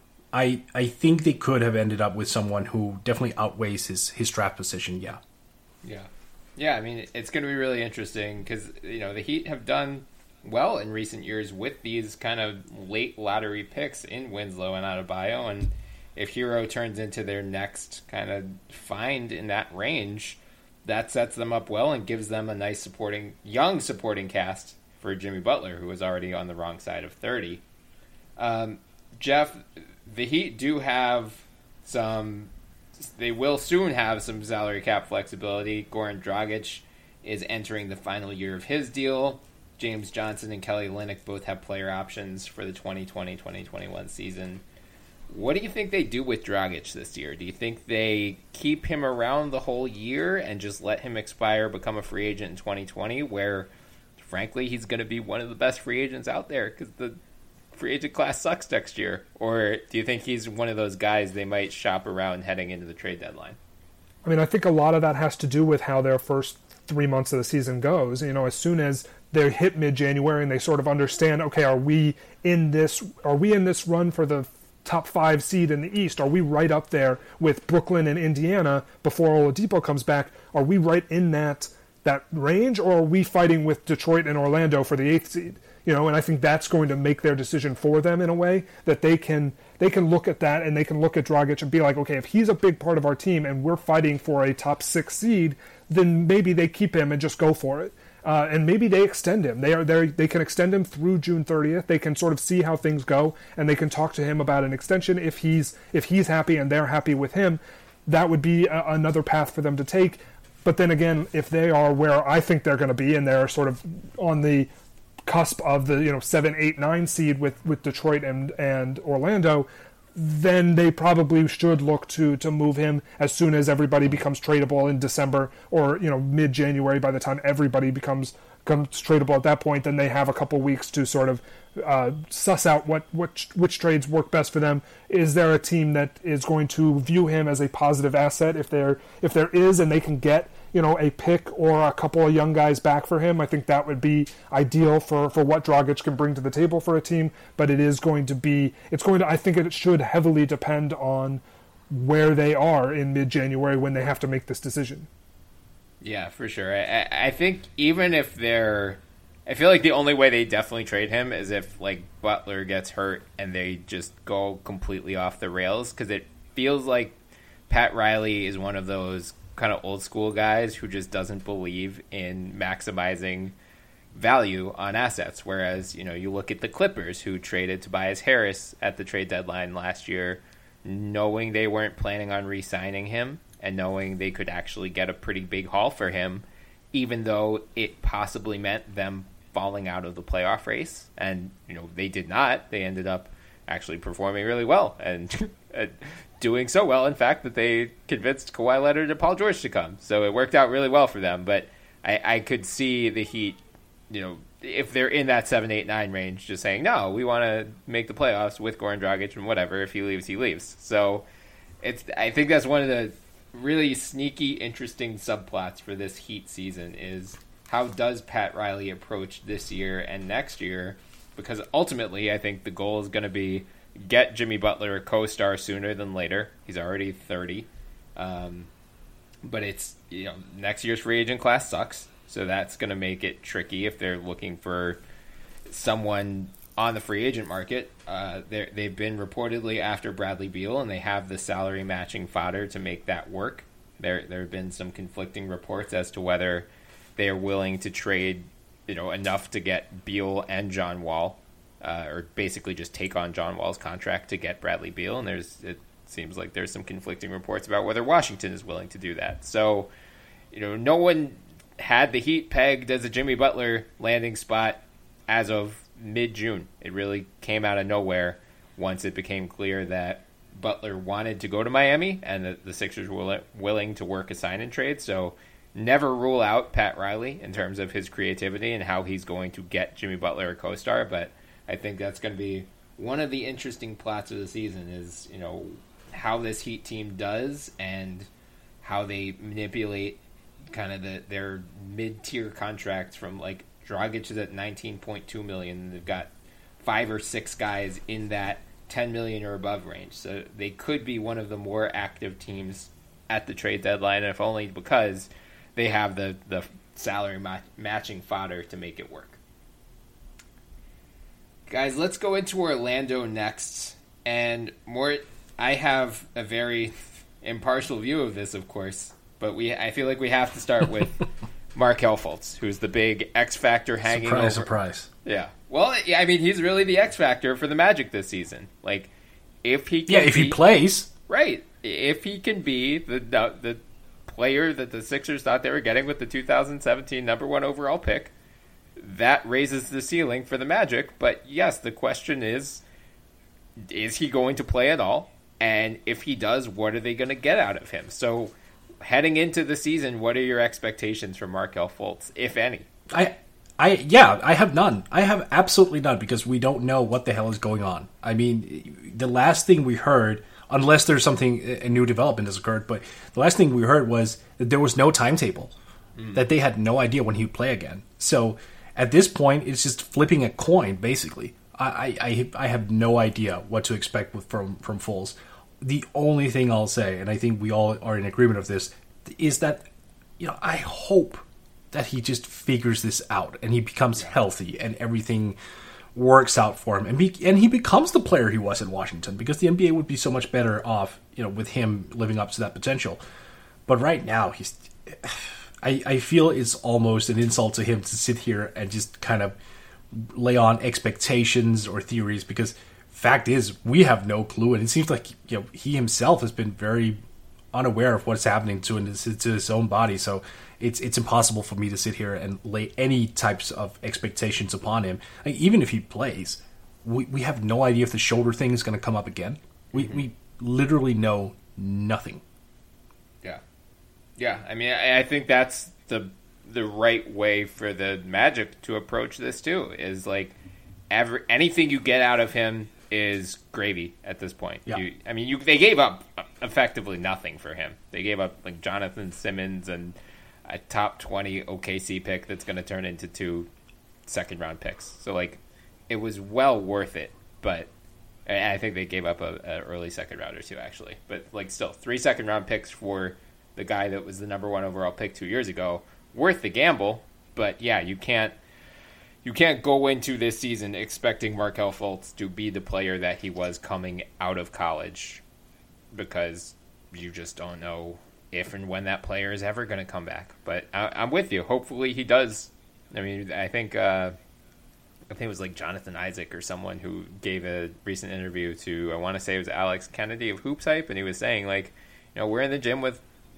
I I think they could have ended up with someone who definitely outweighs his, his draft position. Yeah, yeah, yeah. I mean, it's going to be really interesting because you know the Heat have done well in recent years with these kind of late lottery picks in Winslow and Adebayo, and if Hero turns into their next kind of find in that range, that sets them up well and gives them a nice supporting young supporting cast for Jimmy Butler, who was already on the wrong side of thirty. Um, Jeff, the Heat do have some, they will soon have some salary cap flexibility. Goran Dragic is entering the final year of his deal. James Johnson and Kelly Olynyk both have player options for the twenty twenty twenty twenty-one season. What do you think they do with Dragic this year? Do you think they keep him around the whole year and just let him expire, become a free agent in twenty twenty, where frankly, he's going to be one of the best free agents out there because the free agent class sucks next year? Or do you think he's one of those guys they might shop around heading into the trade deadline? I mean, I think a lot of that has to do with how their first three months of the season goes. You know, as soon as they hit mid-January and they sort of understand, okay, are we in this? Are we in this run for the top five seed in the East? Are we right up there with Brooklyn and Indiana before Oladipo comes back? Are we right in that? that range, or are we fighting with Detroit and Orlando for the eighth seed? You know, and I think that's going to make their decision for them in a way that they can they can look at that and they can look at Dragic and be like, okay, if he's a big part of our team and we're fighting for a top six seed, then maybe they keep him and just go for it. Uh, and maybe they extend him. They are they they can extend him through June thirtieth. They can sort of see how things go, and they can talk to him about an extension if he's if he's happy and they're happy with him. That would be a, another path for them to take. But then again, if they are where I think they're going to be, and they're sort of on the cusp of the you know seven, eight, nine seed with, with Detroit and and Orlando, then they probably should look to to move him as soon as everybody becomes tradable in December or you know mid January. By the time everybody becomes becomes tradable at that point, then they have a couple weeks to sort of uh, suss out what which which trades work best for them. Is there a team that is going to view him as a positive asset? If there if there is, and they can get you know a pick or a couple of young guys back for him, I think that would be ideal for, for what Dragic can bring to the table for a team. But it is going to be it's going to I think it should heavily depend on where they are in mid-January when they have to make this decision. Yeah, for sure. I, I think even if they're... I feel like the only way they definitely trade him is if, like, Butler gets hurt and they just go completely off the rails, because it feels like Pat Riley is one of those kind of old-school guys who just doesn't believe in maximizing value on assets, whereas, you know, you look at the Clippers, who traded Tobias Harris at the trade deadline last year, knowing they weren't planning on re-signing him, and knowing they could actually get a pretty big haul for him, even though it possibly meant them falling out of the playoff race. And, you know, they did not. They ended up actually performing really well and doing so well, in fact, that they convinced Kawhi Leonard and Paul George to come. So it worked out really well for them. But I, I could see the Heat, you know, if they're in that seven, eight, nine range, just saying, no, we want to make the playoffs with Goran Dragic and whatever. If he leaves, he leaves. So it's, I think that's one of the really sneaky, interesting subplots for this Heat season is how does Pat Riley approach this year and next year? Because ultimately, I think the goal is going to be get Jimmy Butler a co-star sooner than later. He's already thirty. Um, but it's, you know, next year's free agent class sucks. So that's going to make it tricky if they're looking for someone on the free agent market. Uh, they've been reportedly after Bradley Beal, and they have the salary matching fodder to make that work. There, there have been some conflicting reports as to whether they are willing to trade, you know, enough to get Beal and John Wall, uh, or basically just take on John Wall's contract to get Bradley Beal. And there's, it seems like there's some conflicting reports about whether Washington is willing to do that. So, you know, no one had the Heat pegged as a Jimmy Butler landing spot as of mid-June. It really came out of nowhere once it became clear that Butler wanted to go to Miami and that the Sixers were willing to work a sign and trade. So never rule out Pat Riley in terms of his creativity and how he's going to get Jimmy Butler a co-star, but I think that's going to be one of the interesting plots of the season is, you know, how this Heat team does and how they manipulate kind of the, their mid-tier contracts from, like, Dragic is at nineteen point two million dollars. They've got five or six guys in that ten million dollars or above range. So they could be one of the more active teams at the trade deadline, if only because they have the, the salary ma- matching fodder to make it work. Guys, let's go into Orlando next. And more, I have a very impartial view of this, of course, but we I feel like we have to start with Markelle Fultz, who's the big X factor hanging surprise, over. Surprise, Yeah. Well, yeah, I mean, he's really the X factor for the Magic this season. Like, if he can yeah, if be, he plays, right? If he can be the the player that the Sixers thought they were getting with the two thousand seventeen number one overall pick, that raises the ceiling for the Magic. But yes, the question is, is he going to play at all? And if he does, what are they going to get out of him? So heading into the season, what are your expectations for Markelle Fultz, if any? I, I, yeah, I have none. I have absolutely none because we don't know what the hell is going on. I mean, the last thing we heard, unless there's something, a new development has occurred, but the last thing we heard was that there was no timetable, mm. that they had no idea when he would play again. So at this point, it's just flipping a coin, basically. I, I, I have no idea what to expect with, from, from Fultz. The only thing I'll say, and I think we all are in agreement of this, is that, you know, I hope that he just figures this out and he becomes healthy and everything works out for him and be, and he becomes the player he was in Washington, because the N B A would be so much better off, you know, with him living up to that potential. But right now, he's, I, I feel it's almost an insult to him to sit here and just kind of lay on expectations or theories, because fact is we have no clue, and it seems like, you know, he himself has been very unaware of what's happening to his, to his own body. So it's it's impossible for me to sit here and lay any types of expectations upon him. Like, even if he plays, we we have no idea if the shoulder thing is going to come up again. We mm-hmm. we literally know nothing. Yeah, yeah. I mean, I, I think that's the the right way for the Magic to approach this too. Is like every anything you get out of him is gravy at this point. Yeah. You, I mean, you they gave up effectively nothing for him. They gave up like Jonathan Simmons and a top twenty O K C pick that's going to turn into two second round picks. So like, it was well worth it. But and I think they gave up a, a early second rounder too, actually. But like, still three second round picks for the guy that was the number one overall pick two years ago. Worth the gamble. But yeah, you can't. You can't go into this season expecting Markelle Fultz to be the player that he was coming out of college, because you just don't know if and when that player is ever going to come back. But I, I'm with you. Hopefully he does. I mean, I think uh, I think it was like Jonathan Isaac or someone who gave a recent interview to, I want to say it was Alex Kennedy of Hoops Hype, and he was saying, like, you know, we're in the gym with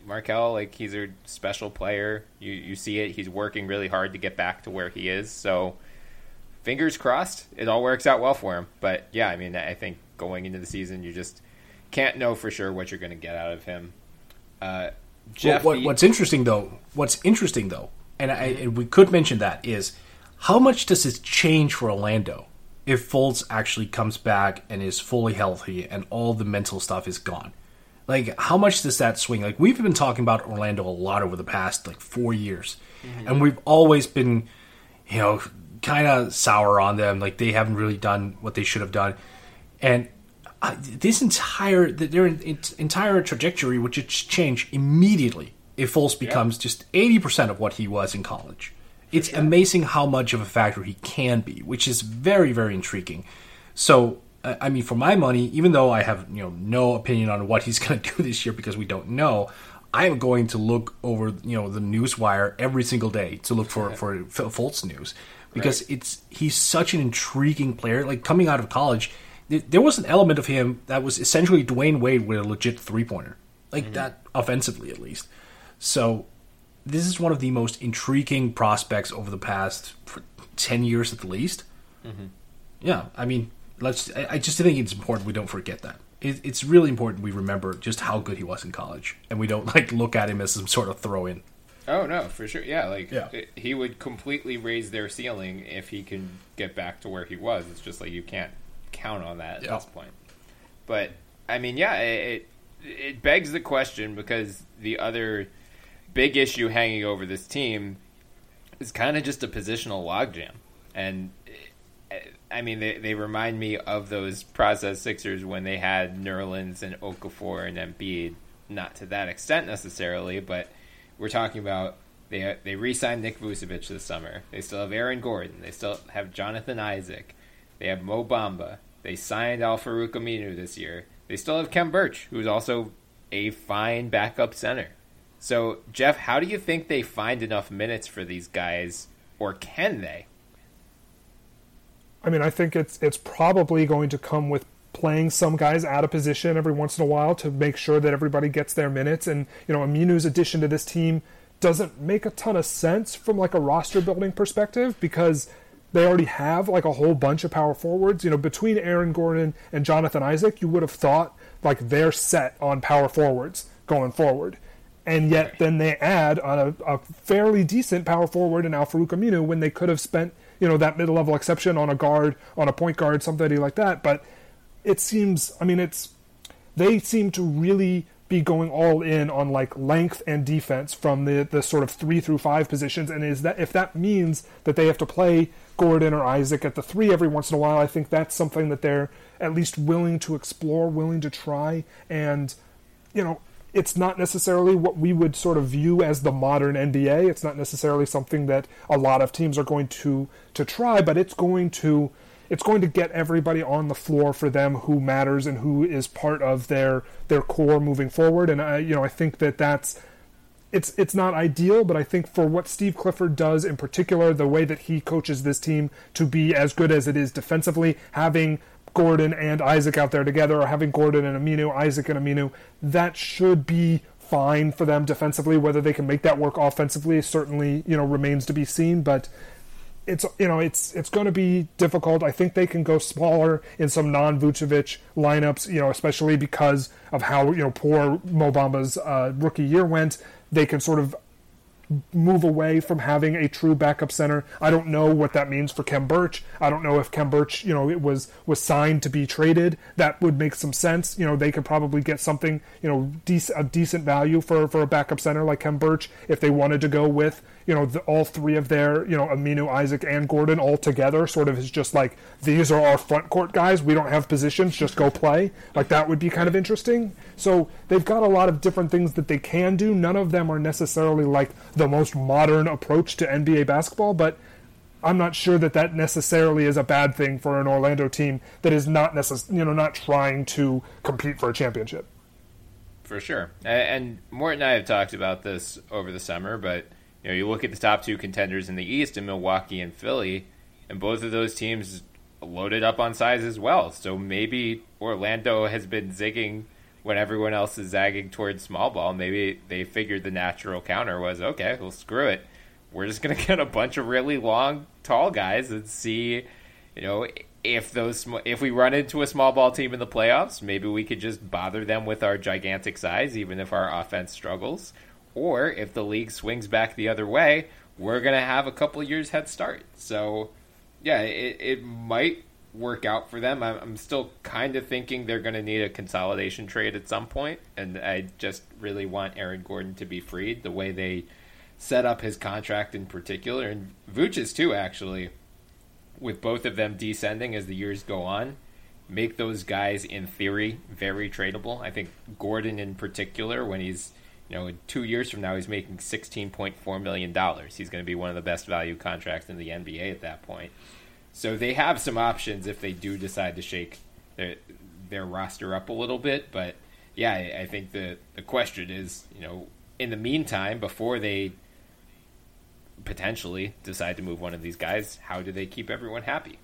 Markelle. Like, he's a special player. You you see it. He's working really hard to get back to where he is. So, fingers crossed, it all works out well for him. But, yeah, I mean, I think going into the season, you just can't know for sure what you're going to get out of him. Uh, Jeff, well, what, what's interesting, though, what's interesting, though, and, I, and we could mention that, is how much does this change for Orlando if Fultz actually comes back and is fully healthy and all the mental stuff is gone? Like, how much does that swing? Like, we've been talking about Orlando a lot over the past, like, four years. Mm-hmm. And we've always been, you know, kind of sour on them. Like, they haven't really done what they should have done. And uh, this entire, their entire trajectory would just change immediately if Fultz becomes yeah. just eighty percent of what he was in college. For it's sure. amazing how much of a factor he can be, which is very, very intriguing. So, I mean, for my money, even though I have you know no opinion on what he's going to do this year because we don't know, I am going to look over you know the news wire every single day to look for for Fultz news because right. it's he's such an intriguing player. Like, coming out of college, there was an element of him that was essentially Dwayne Wade with a legit three pointer, like mm-hmm. that offensively at least. So this is one of the most intriguing prospects over the past ten years at the least. Mm-hmm. Yeah, I mean. Let's. I just think it's important we don't forget that. It, it's really important we remember just how good he was in college, and we don't like look at him as some sort of throw-in. Oh no, for sure. Yeah, like yeah. It, he would completely raise their ceiling if he can get back to where he was. It's just like you can't count on that at yeah. this point. But I mean, yeah, it it begs the question because the other big issue hanging over this team is kind of just a positional logjam, and. I mean, they they remind me of those process Sixers when they had Nerlens and Okafor and Embiid. Not to that extent necessarily, but we're talking about they they re-signed Nick Vucevic this summer. They still have Aaron Gordon. They still have Jonathan Isaac. They have Mo Bamba. They signed Al-Farouq Aminu this year. They still have Khem Birch, who's also a fine backup center. So, Jeff, how do you think they find enough minutes for these guys, or can they? I mean, I think it's it's probably going to come with playing some guys out of position every once in a while to make sure that everybody gets their minutes. And, you know, Aminu's addition to this team doesn't make a ton of sense from, like, a roster building perspective because they already have, like, a whole bunch of power forwards. You know, between Aaron Gordon and Jonathan Isaac, you would have thought, like, they're set on power forwards going forward. And yet then they add a, a fairly decent power forward in Al-Farouq Aminu when they could have spent, you know, that mid-level exception on a guard, on a point guard, somebody like that. But it seems, I mean, it's, they seem to really be going all in on, like, length and defense from the, the sort of three through five positions. And is that if that means that they have to play Gordon or Isaac at the three every once in a while, I think that's something that they're at least willing to explore, willing to try. And, you know, it's not necessarily what we would sort of view as the modern N B A. It's not necessarily something that a lot of teams are going to to try, but it's going to it's going to get everybody on the floor for them who matters and who is part of their their core moving forward. And I, you know, I think that that's it's it's not ideal, but I think for what Steve Clifford does in particular, the way that he coaches this team to be as good as it is defensively, having Gordon and Isaac out there together, or having Gordon and Aminu, Isaac and Aminu, that should be fine for them defensively. Whether they can make that work offensively certainly, you know, remains to be seen, but it's, you know, it's it's going to be difficult. I think they can go smaller in some non-Vucevic lineups, you know, especially because of how, you know, poor Mo Bamba's uh, rookie year went. They can sort of move away from having a true backup center. I don't know what that means for Khem Birch. I don't know if Khem Birch, you know, it was was signed to be traded. That would make some sense. You know, they could probably get something, you know, dec- a decent value for, for a backup center like Khem Birch if they wanted to go with, you know, the, all three of their, you know, Aminu, Isaac, and Gordon all together. Sort of is just like, these are our front court guys. We don't have positions. Just go play. Like, that would be kind of interesting. So they've got a lot of different things that they can do. None of them are necessarily like the most modern approach to N B A basketball, but I'm not sure that that necessarily is a bad thing for an Orlando team that is not necess- you know, not trying to compete for a championship. For sure. And Mort and I have talked about this over the summer, but you know, you look at the top two contenders in the East in Milwaukee and Philly, and both of those teams loaded up on size as well. So maybe Orlando has been zigging when everyone else is zagging towards small ball, maybe they figured the natural counter was, okay, well, screw it. We're just going to get a bunch of really long, tall guys and see, you know, if those if we run into a small ball team in the playoffs, maybe we could just bother them with our gigantic size, even if our offense struggles. Or if the league swings back the other way, we're going to have a couple years head start. So, yeah, it, it might work out for them. I'm, I'm still kind of thinking they're going to need a consolidation trade at some point, and I just really want Aaron Gordon to be freed the way they set up his contract in particular, and Vooch's too, actually, with both of them descending as the years go on, make those guys, in theory, very tradable. I think Gordon in particular, when he's, you know, in two years from now, he's making sixteen point four million dollars. He's going to be one of the best value contracts in the N B A at that point. So they have some options if they do decide to shake their, their roster up a little bit. But, yeah, I, I think the, the question is, you know, in the meantime, before they potentially decide to move one of these guys, how do they keep everyone happy?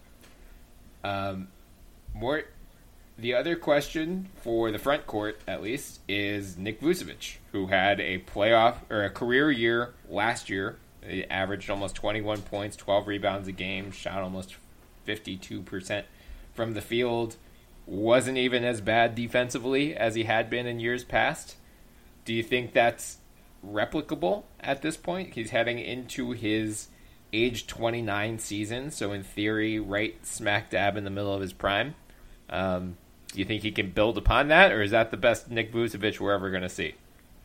Um, more, the other question for the front court, at least, is Nick Vucevic, who had a playoff or a career year last year. He averaged almost twenty-one points, twelve rebounds a game, shot almost fifty-two percent from the field. Wasn't even as bad defensively as he had been in years past. Do you think that's replicable at this point? He's heading into his age twenty-nine season, so in theory, right smack dab in the middle of his prime. Um, do you think he can build upon that, or is that the best Nick Vucevic we're ever going to see?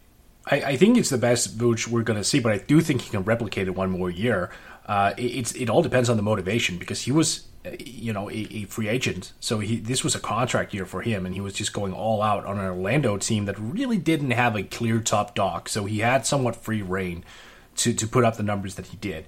I, I think it's the best Vooch we're going to see, but I do think he can replicate it one more year. Uh, it, it's it all depends on the motivation, because he was, you know, a, a free agent, so he this was a contract year for him, and he was just going all out on an Orlando team that really didn't have a clear top dog, so he had somewhat free reign to, to put up the numbers that he did.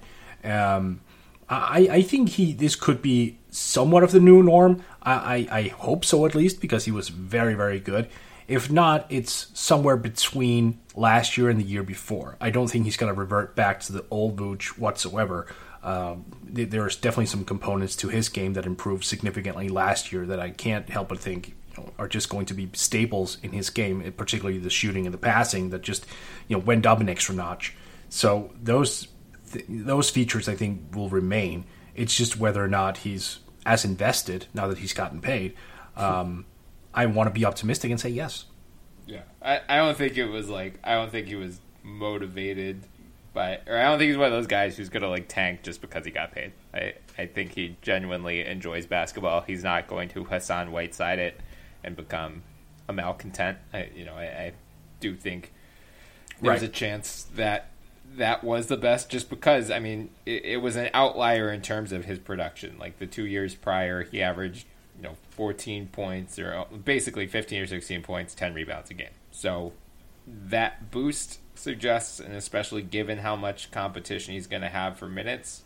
Um, I, I think he this could be somewhat of the new norm. I, I, I hope so, at least, because he was very, very good. If not, it's somewhere between last year and the year before. I don't think he's going to revert back to the old Vooch whatsoever. Um, there's definitely some components to his game that improved significantly last year that I can't help but think, you know, are just going to be staples in his game, particularly the shooting and the passing that just, you know, went up an extra notch. So those th- those features, I think, will remain. It's just whether or not he's as invested now that he's gotten paid. Um, I want to be optimistic and say yes. Yeah, I, I don't think it was like I don't think he was motivated by, or I don't think he's one of those guys who's gonna like tank just because he got paid. I I think he genuinely enjoys basketball. He's not going to Hassan Whiteside it and become a malcontent. I, you know, I, I do think there's right. a chance that that was the best, just because I mean it, it was an outlier in terms of his production. Like the two years prior, he averaged, you know, fourteen points, or basically fifteen or sixteen points, ten rebounds a game. So that boost suggests, and especially given how much competition he's going to have for minutes,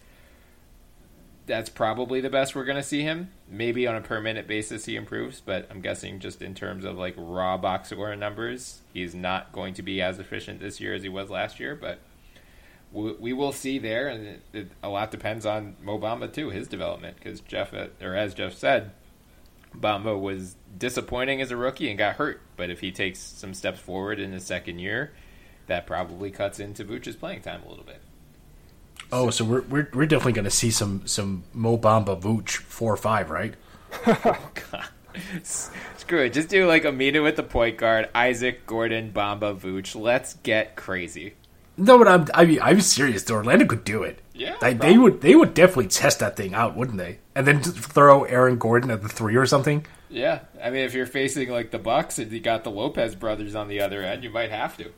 that's probably the best we're going to see him. Maybe on a per minute basis he improves, but I'm guessing just in terms of like raw box score numbers, he's not going to be as efficient this year as he was last year, but we, we will see there, and it, it, a lot depends on Mo Bamba too, his development, because Jeff, or as Jeff said, Bamba was disappointing as a rookie and got hurt, but if he takes some steps forward in his second year, that probably cuts into Vooch's playing time a little bit. Oh, so we're we're, we're definitely going to see some some Mo Bamba Vooch four or five, right? Oh God, screw it! Just do like a meeting with the point guard, Isaac, Gordon, Bamba, Vooch. Let's get crazy. No, but I'm I mean I'm serious. Orlando could do it. Yeah, they, they would they would definitely test that thing out, wouldn't they? And then throw Aaron Gordon at the three or something. Yeah, I mean, if you're facing like the Bucks and you got the Lopez brothers on the other end, you might have to.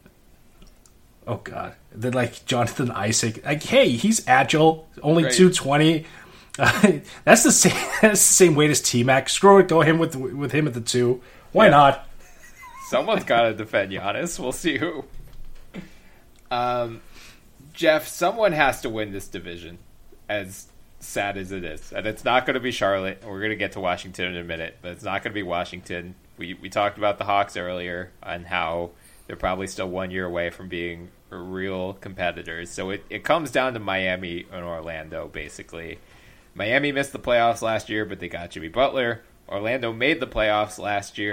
Oh God! Then like Jonathan Isaac, like hey, he's agile, only right. two twenty. Uh, that's the same. That's the same weight as T-Mac. Screw it, go him with with him at the two. Why yeah. not? Someone's got to defend Giannis. We'll see who. Um, Jeff, someone has to win this division, as sad as it is, and it's not going to be Charlotte. We're going to get to Washington in a minute, but it's not going to be Washington. We we talked about the Hawks earlier and how they're probably still one year away from being real competitors. So it, it comes down to Miami and Orlando, basically. Miami missed the playoffs last year, but they got Jimmy Butler. Orlando made the playoffs last year,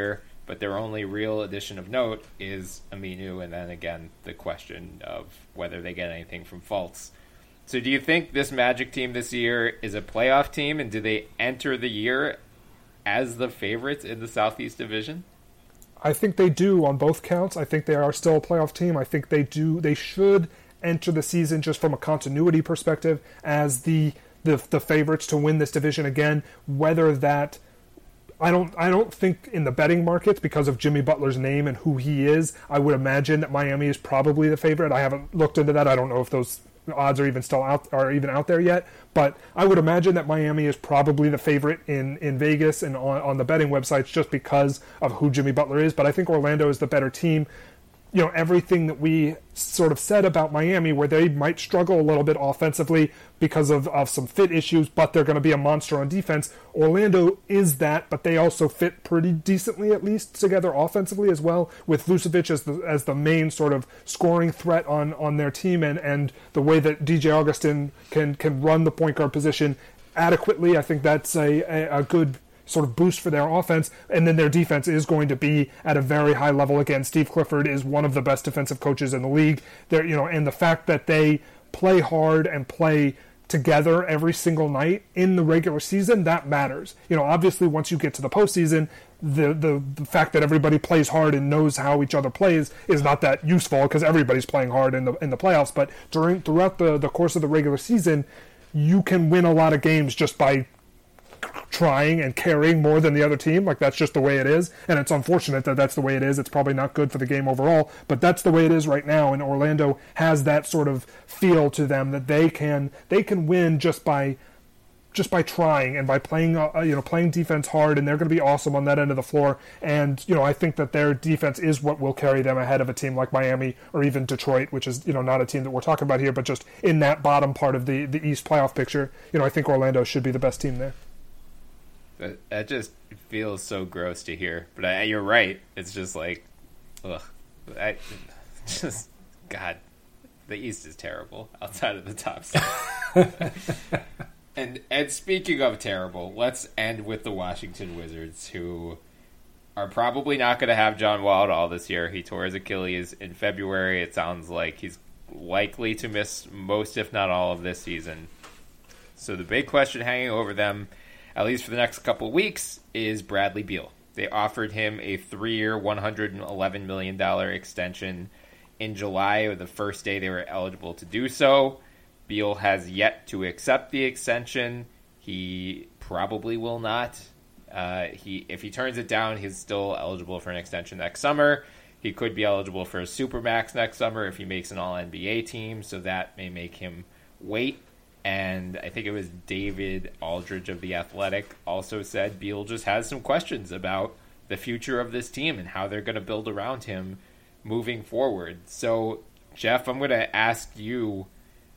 but their only real addition of note is Aminu, and then again the question of whether they get anything from Fultz. So do you think this Magic team this year is a playoff team, and do they enter the year as the favorites in the Southeast Division? I think they do on both counts. I think they are still a playoff team. I think they do. They should enter the season just from a continuity perspective as the the, the favorites to win this division again. Whether that, I don't I don't think in the betting markets, because of Jimmy Butler's name and who he is, I would imagine that Miami is probably the favorite. I haven't looked into that. I don't know if those odds are even still out are even out there yet, but I would imagine that Miami is probably the favorite in, in Vegas and on, on the betting websites just because of who Jimmy Butler is. But I think Orlando is the better team. You know, everything that we sort of said about Miami, where they might struggle a little bit offensively because of, of some fit issues, but they're going to be a monster on defense. Orlando is that, but they also fit pretty decently, at least together offensively as well, with Vucevic as the as the main sort of scoring threat on, on their team, and, and the way that D J Augustin can can run the point guard position adequately. I think that's a, a, a good sort of boost for their offense, and then their defense is going to be at a very high level. Again, Steve Clifford is one of the best defensive coaches in the league. There, you know, and the fact that they play hard and play together every single night in the regular season, that matters. You know, obviously once you get to the postseason, the the, the fact that everybody plays hard and knows how each other plays is not that useful because everybody's playing hard in the in the playoffs. But during throughout the, the course of the regular season, you can win a lot of games just by trying and caring more than the other team. Like, that's just the way it is, and it's unfortunate that that's the way it is. It's probably not good for the game overall, but that's the way it is right now, and Orlando has that sort of feel to them that they can they can win just by just by trying and by playing uh, you know playing defense hard, and they're going to be awesome on that end of the floor. And you know I think that their defense is what will carry them ahead of a team like Miami or even Detroit, which is you know not a team that we're talking about here, but just in that bottom part of the the East playoff picture. You know I think Orlando should be the best team there. That, that just feels so gross to hear. But I, you're right. It's just like, ugh. I, just, God, the East is terrible outside of the top six. and and speaking of terrible, let's end with the Washington Wizards, who are probably not going to have John Wall at all this year. He tore his Achilles in February. It sounds like he's likely to miss most, if not all, of this season. So the big question hanging over them, at least for the next couple of weeks, is Bradley Beal. They offered him a three-year, one hundred eleven million dollars extension in July, or the first day they were eligible to do so. Beal has yet to accept the extension. He probably will not. Uh, he, if he turns it down, he's still eligible for an extension next summer. He could be eligible for a Supermax next summer if he makes an All N B A team, so that may make him wait. And I think it was David Aldridge of The Athletic also said Beal just has some questions about the future of this team and how they're going to build around him moving forward. So, Jeff, I'm going to ask you,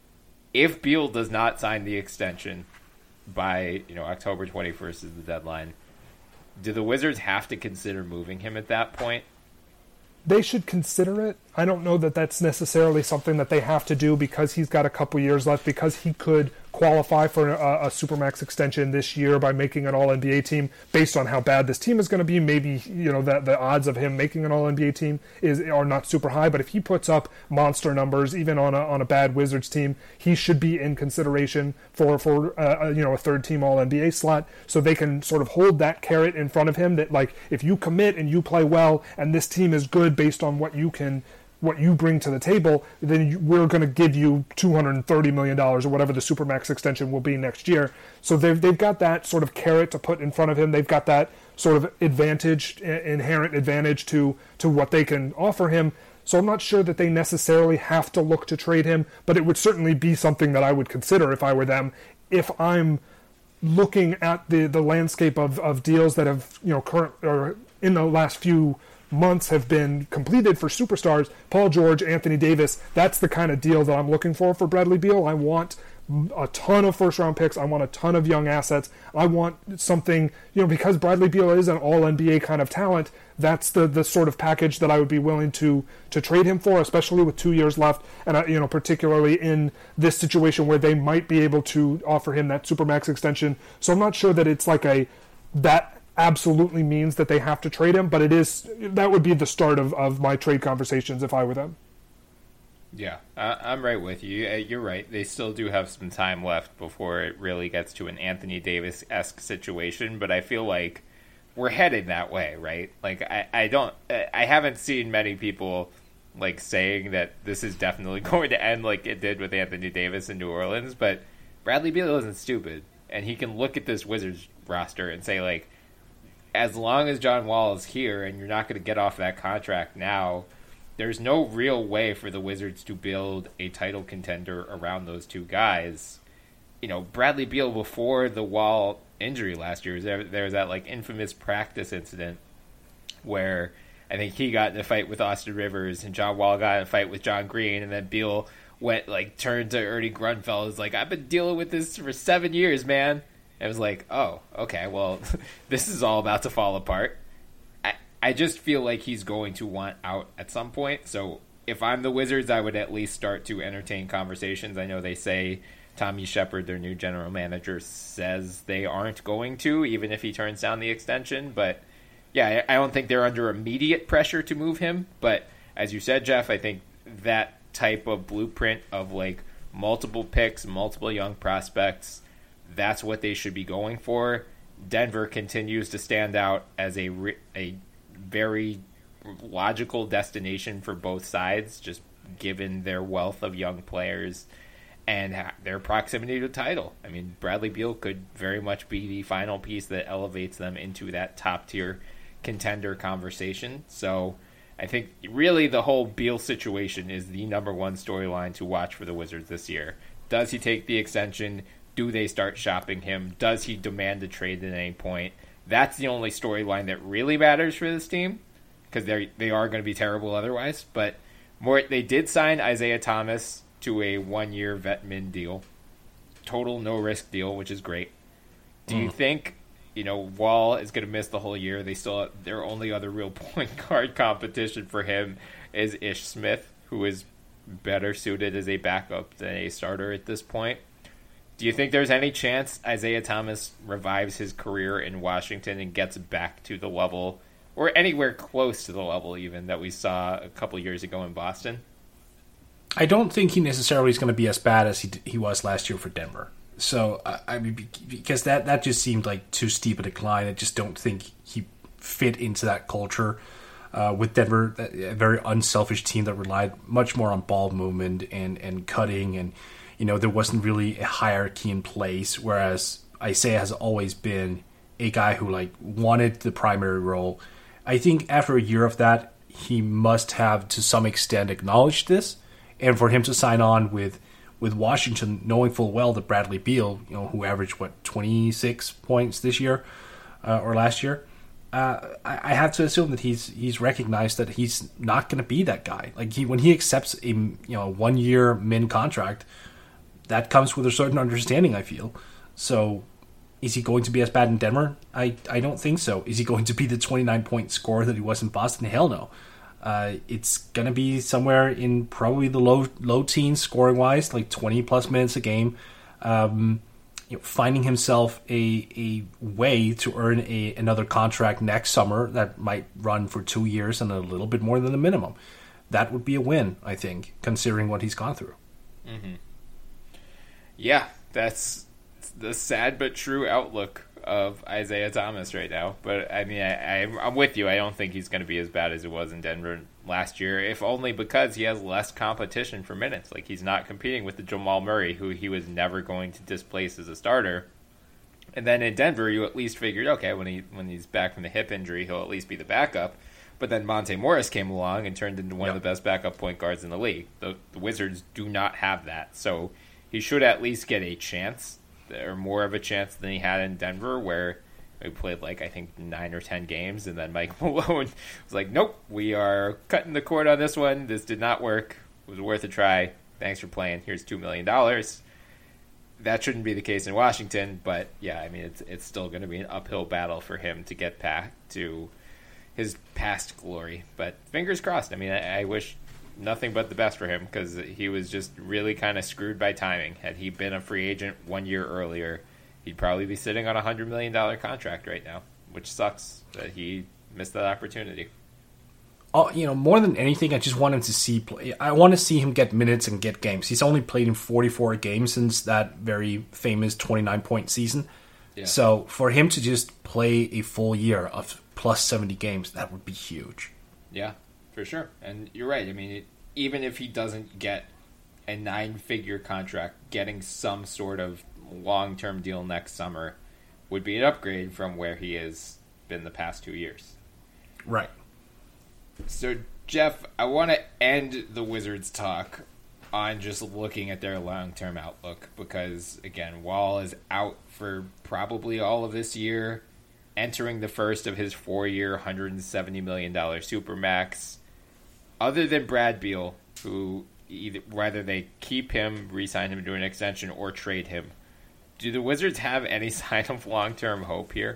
if Beal does not sign the extension by, you know, October twenty-first is the deadline, do the Wizards have to consider moving him at that point? They should consider it. I don't know that that's necessarily something that they have to do because he's got a couple years left, because he could qualify for a, a Supermax extension this year by making an All N B A team based on how bad this team is going to be. Maybe, you know, that the odds of him making an All N B A team is are not super high, but if he puts up monster numbers, even on a on a bad Wizards team, he should be in consideration for, for uh, you know, a third team All N B A slot, so they can sort of hold that carrot in front of him that, like, if you commit and you play well and this team is good based on what you can what you bring to the table, then you, we're going to give you two hundred thirty million dollars or whatever the Supermax extension will be next year. So they've, they've got that sort of carrot to put in front of him. They've got that sort of advantage, inherent advantage to, to what they can offer him. So I'm not sure that they necessarily have to look to trade him, but it would certainly be something that I would consider if I were them. If I'm looking at the, the landscape of, of deals that have, you know, current or in the last few months have been completed for superstars, Paul George, Anthony Davis, that's the kind of deal that I'm looking for for Bradley Beal. I want a ton of first-round picks. I want a ton of young assets. I want something, you know, because Bradley Beal is an all-N B A kind of talent, that's the, the sort of package that I would be willing to to trade him for, especially with two years left, and, uh, you know, particularly in this situation where they might be able to offer him that Supermax extension. So I'm not sure that it's like a that absolutely means that they have to trade him, but it is that would be the start of, of my trade conversations if I were them. Yeah, I, I'm right with you. You're right. They still do have some time left before it really gets to an Anthony Davis-esque situation, but I feel like we're headed that way, right? Like, I, I don't, I haven't seen many people, like, saying that this is definitely going to end like it did with Anthony Davis in New Orleans, but Bradley Beal isn't stupid, and he can look at this Wizards roster and say, like, as long as John Wall is here and you're not going to get off that contract now, there's no real way for the Wizards to build a title contender around those two guys. You know, Bradley Beal, before the Wall injury last year, there, there was that, like, infamous practice incident where I think he got in a fight with Austin Rivers and John Wall got in a fight with John Green, and then Beal went, like, turned to Ernie Grunfeld. Was like, I've been dealing with this for seven years, man. And it was like, oh, okay, well, this is all about to fall apart. I just feel like he's going to want out at some point. So if I'm the Wizards, I would at least start to entertain conversations. I know they say Tommy Shepard, their new general manager, says they aren't going to, even if he turns down the extension. But yeah, I don't think they're under immediate pressure to move him. But as you said, Jeff, I think that type of blueprint of like multiple picks, multiple young prospects, that's what they should be going for. Denver continues to stand out as a a very logical destination for both sides, just given their wealth of young players and their proximity to the title. I mean, Bradley Beal could very much be the final piece that elevates them into that top-tier contender conversation. So I think really the whole Beal situation is the number one storyline to watch for the Wizards this year. Does he take the extension? Do they start shopping him? Does he demand a trade at any point? That's the only storyline that really matters for this team, because they they are going to be terrible otherwise. But more, they did sign Isaiah Thomas to a one-year vet min deal, total no-risk deal, which is great. Do mm. you think, you know, Wall is going to miss the whole year? They still their only other real point guard competition for him is Ish Smith, who is better suited as a backup than a starter at this point. Do you think there's any chance Isaiah Thomas revives his career in Washington and gets back to the level, or anywhere close to the level even, that we saw a couple years ago in Boston? I don't think he necessarily is going to be as bad as he he was last year for Denver. So, I, I mean, because that, that just seemed like too steep a decline. I just don't think he fit into that culture uh, with Denver, a very unselfish team that relied much more on ball movement and, and cutting, and you know, there wasn't really a hierarchy in place, whereas Isaiah has always been a guy who, like, wanted the primary role. I think after a year of that, he must have, to some extent, acknowledged this. And for him to sign on with, with Washington, knowing full well that Bradley Beal, you know, who averaged, what, twenty-six points this year uh, or last year, uh, I, I have to assume that he's he's recognized that he's not going to be that guy. Like, he when he accepts a, you know, one-year min contract, that comes with a certain understanding, I feel. So, is he going to be as bad in Denver? I, I don't think so. Is he going to be the twenty-nine point scorer that he was in Boston? Hell no. Uh, it's going to be somewhere in probably the low low teens scoring-wise, like twenty-plus minutes a game. Um, you know, finding himself a a way to earn a another contract next summer that might run for two years and a little bit more than the minimum. That would be a win, I think, considering what he's gone through. Mm-hmm. Yeah, that's the sad but true outlook of Isaiah Thomas right now. But, I mean, I, I, I'm with you. I don't think he's going to be as bad as it was in Denver last year, if only because he has less competition for minutes. Like, he's not competing with the Jamal Murray, who he was never going to displace as a starter. And then in Denver, you at least figured, okay, when he when he's back from the hip injury, he'll at least be the backup. But then Monte Morris came along and turned into one yep. of the best backup point guards in the league. The, the Wizards do not have that. So he should at least get a chance, or more of a chance than he had in Denver, where we played like I think nine or ten games, and then Mike Malone was like, "Nope, we are cutting the cord on this one. This did not work. It was worth a try. Thanks for playing. Here's two million dollars." That shouldn't be the case in Washington, but yeah, I mean it's it's still going to be an uphill battle for him to get back to his past glory. But fingers crossed. I mean, I, I wish nothing but the best for him, because he was just really kind of screwed by timing. Had he been a free agent one year earlier, he'd probably be sitting on a hundred million dollar contract right now, which sucks that he missed that opportunity. Oh, you know, more than anything, I just want him to see play. I want to see him get minutes and get games. He's only played in forty-four games since that very famous twenty-nine point season. Yeah. So for him to just play a full year of plus seventy games, that would be huge. Yeah, for sure. And you're right. I mean, it, even if he doesn't get a nine-figure contract, getting some sort of long-term deal next summer would be an upgrade from where he has been the past two years. Right. So, Jeff, I want to end the Wizards talk on just looking at their long-term outlook because, again, Wall is out for probably all of this year, entering the first of his four-year, one hundred seventy million dollars Supermax. Other than Brad Beal, who either whether they keep him, re-sign him to an extension, or trade him, do the Wizards have any sign of long-term hope here?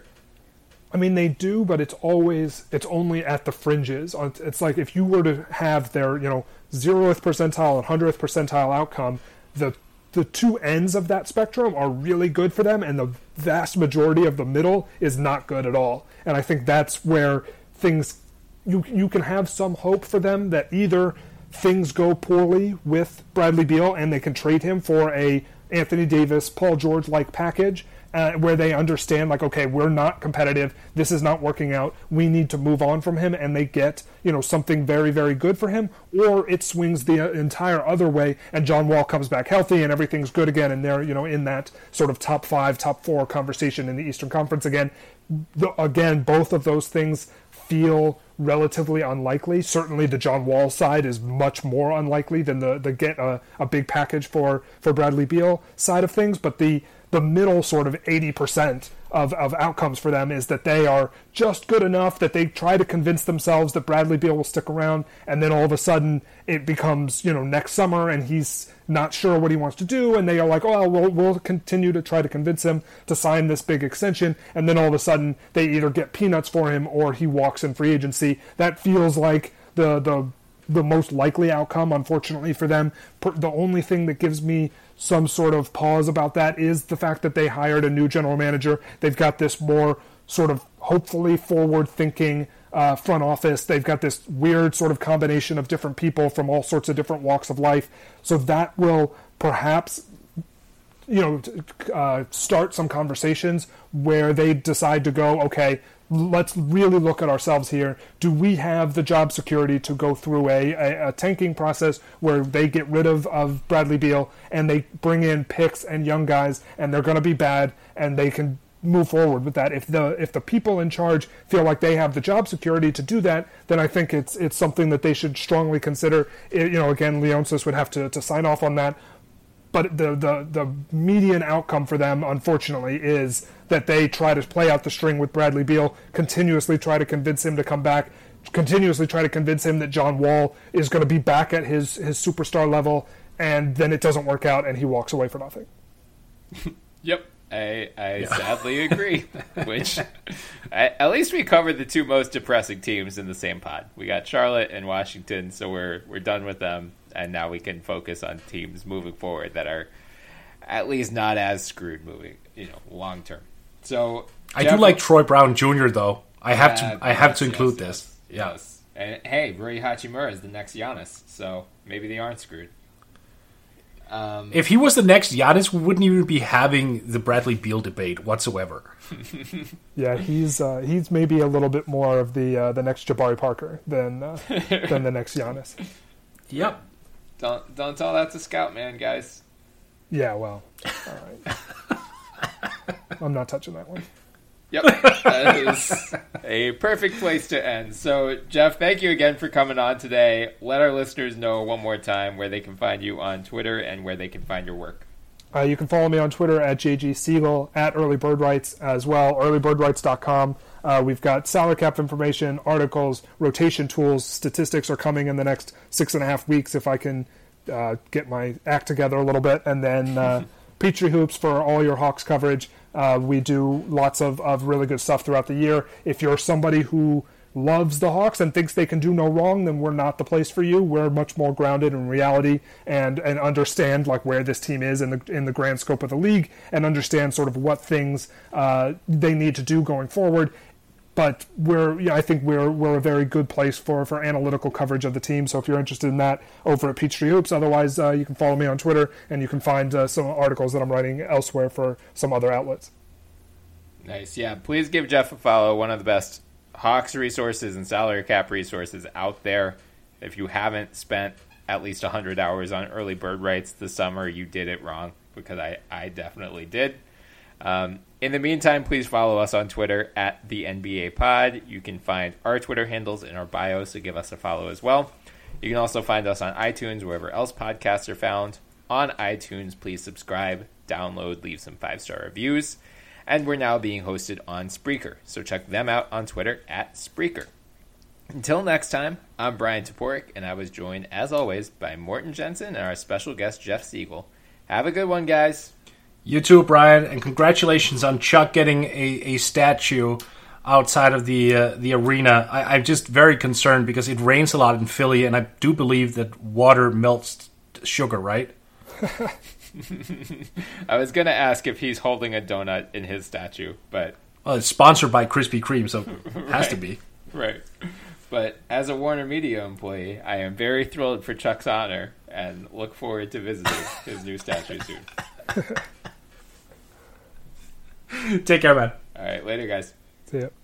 I mean, they do, but it's always, it's only at the fringes. It's like if you were to have their, you know, zeroth percentile and hundredth percentile outcome, the the two ends of that spectrum are really good for them, and the vast majority of the middle is not good at all. And I think that's where things, you you can have some hope for them that either things go poorly with Bradley Beal and they can trade him for a Anthony Davis, Paul George-like package, Uh, where they understand, like, okay, we're not competitive, this is not working out, we need to move on from him, and they get, you know, something very, very good for him, or it swings the entire other way, and John Wall comes back healthy, and everything's good again, and they're, you know, in that sort of top five, top four conversation in the Eastern Conference again. The, again, both of those things feel relatively unlikely. Certainly the John Wall side is much more unlikely than the, the get a, a big package for, for Bradley Beal side of things, but the the middle sort of eighty percent of, of outcomes for them is that they are just good enough that they try to convince themselves that Bradley Beal will stick around, and then all of a sudden it becomes, you know, next summer and he's not sure what he wants to do, and they are like, oh, we'll, we'll continue to try to convince him to sign this big extension, and then all of a sudden they either get peanuts for him or he walks in free agency. That feels like the the the most likely outcome, unfortunately for them. The only thing that gives me some sort of pause about that is the fact that they hired a new general manager. They've got this more sort of hopefully forward-thinking uh, front office. They've got this weird sort of combination of different people from all sorts of different walks of life. So that will perhaps, you know, uh, start some conversations where they decide to go, okay, let's really look at ourselves here. Do we have the job security to go through a, a, a tanking process where they get rid of, of Bradley Beal and they bring in picks and young guys, and they're going to be bad, and they can move forward with that? If the if the people in charge feel like they have the job security to do that, then I think it's it's something that they should strongly consider. It, you know, again, Leonsis would have to, to sign off on that. But the, the, the median outcome for them, unfortunately, is that they try to play out the string with Bradley Beal, continuously try to convince him to come back, continuously try to convince him that John Wall is going to be back at his, his superstar level, and then it doesn't work out and he walks away for nothing. Yep, I, I yeah. sadly agree. Which, I, at least we covered the two most depressing teams in the same pod. We got Charlotte and Washington, so we're we're done with them. And now we can focus on teams moving forward that are at least not as screwed moving, you know, long term. So I Jeff, do like Troy Brown Junior though. I have uh, to. I have yes, to include yes, this. Yes, yeah. Yes. And hey, Rui Hachimura is the next Giannis, so maybe they aren't screwed. Um, if he was the next Giannis, we wouldn't even be having the Bradley Beal debate whatsoever. Yeah, he's uh, he's maybe a little bit more of the uh, the next Jabari Parker than uh, than the next Giannis. Yep. Don't don't tell that to Scout Man, guys. Yeah, well, all right. I'm not touching that one. Yep, that is a perfect place to end. So, Jeff, thank you again for coming on today. Let our listeners know one more time where they can find you on Twitter and where they can find your work. Uh, you can follow me on Twitter at J G Siegel, at Early Bird Rights as well, early bird rights dot com. Uh, we've got salary cap information, articles, rotation tools. Statistics are coming in the next six and a half weeks if I can uh, get my act together a little bit. And then uh, Petrie Hoops for all your Hawks coverage. Uh, we do lots of, of really good stuff throughout the year. If you're somebody who loves the Hawks and thinks they can do no wrong, then we're not the place for you. We're much more grounded in reality and, and understand like where this team is in the in the grand scope of the league and understand sort of what things uh, they need to do going forward. but we're yeah, I think we're we're a very good place for, for analytical coverage of the team. So if you're interested in that, over at Peachtree Hoops. Otherwise, uh, you can follow me on Twitter, and you can find uh, some articles that I'm writing elsewhere for some other outlets. Nice. Yeah, please give Jeff a follow. One of the best Hawks resources and salary cap resources out there. If you haven't spent at least one hundred hours on early bird rights this summer, you did it wrong, because I, I definitely did. Um, in the meantime, please follow us on Twitter at the N B A Pod. You can find our Twitter handles in our bio, so give us a follow as well. You can also find us on iTunes, wherever else podcasts are found. On iTunes, please subscribe, download, leave some five-star reviews. And we're now being hosted on Spreaker, so check them out on Twitter at Spreaker. Until next time, I'm Brian Toporek, and I was joined, as always, by Morten Jensen and our special guest, Jeff Siegel. Have a good one, guys. You too, Brian, and congratulations on Chuck getting a, a statue outside of the uh, the arena. I, I'm just very concerned because it rains a lot in Philly, and I do believe that water melts sugar, right? I was going to ask if he's holding a donut in his statue, but... Well, it's sponsored by Krispy Kreme, so it right, has to be. Right. But as a Warner Media employee, I am very thrilled for Chuck's honor and look forward to visiting his new statue soon. Take care, man. All right, later, guys. See ya.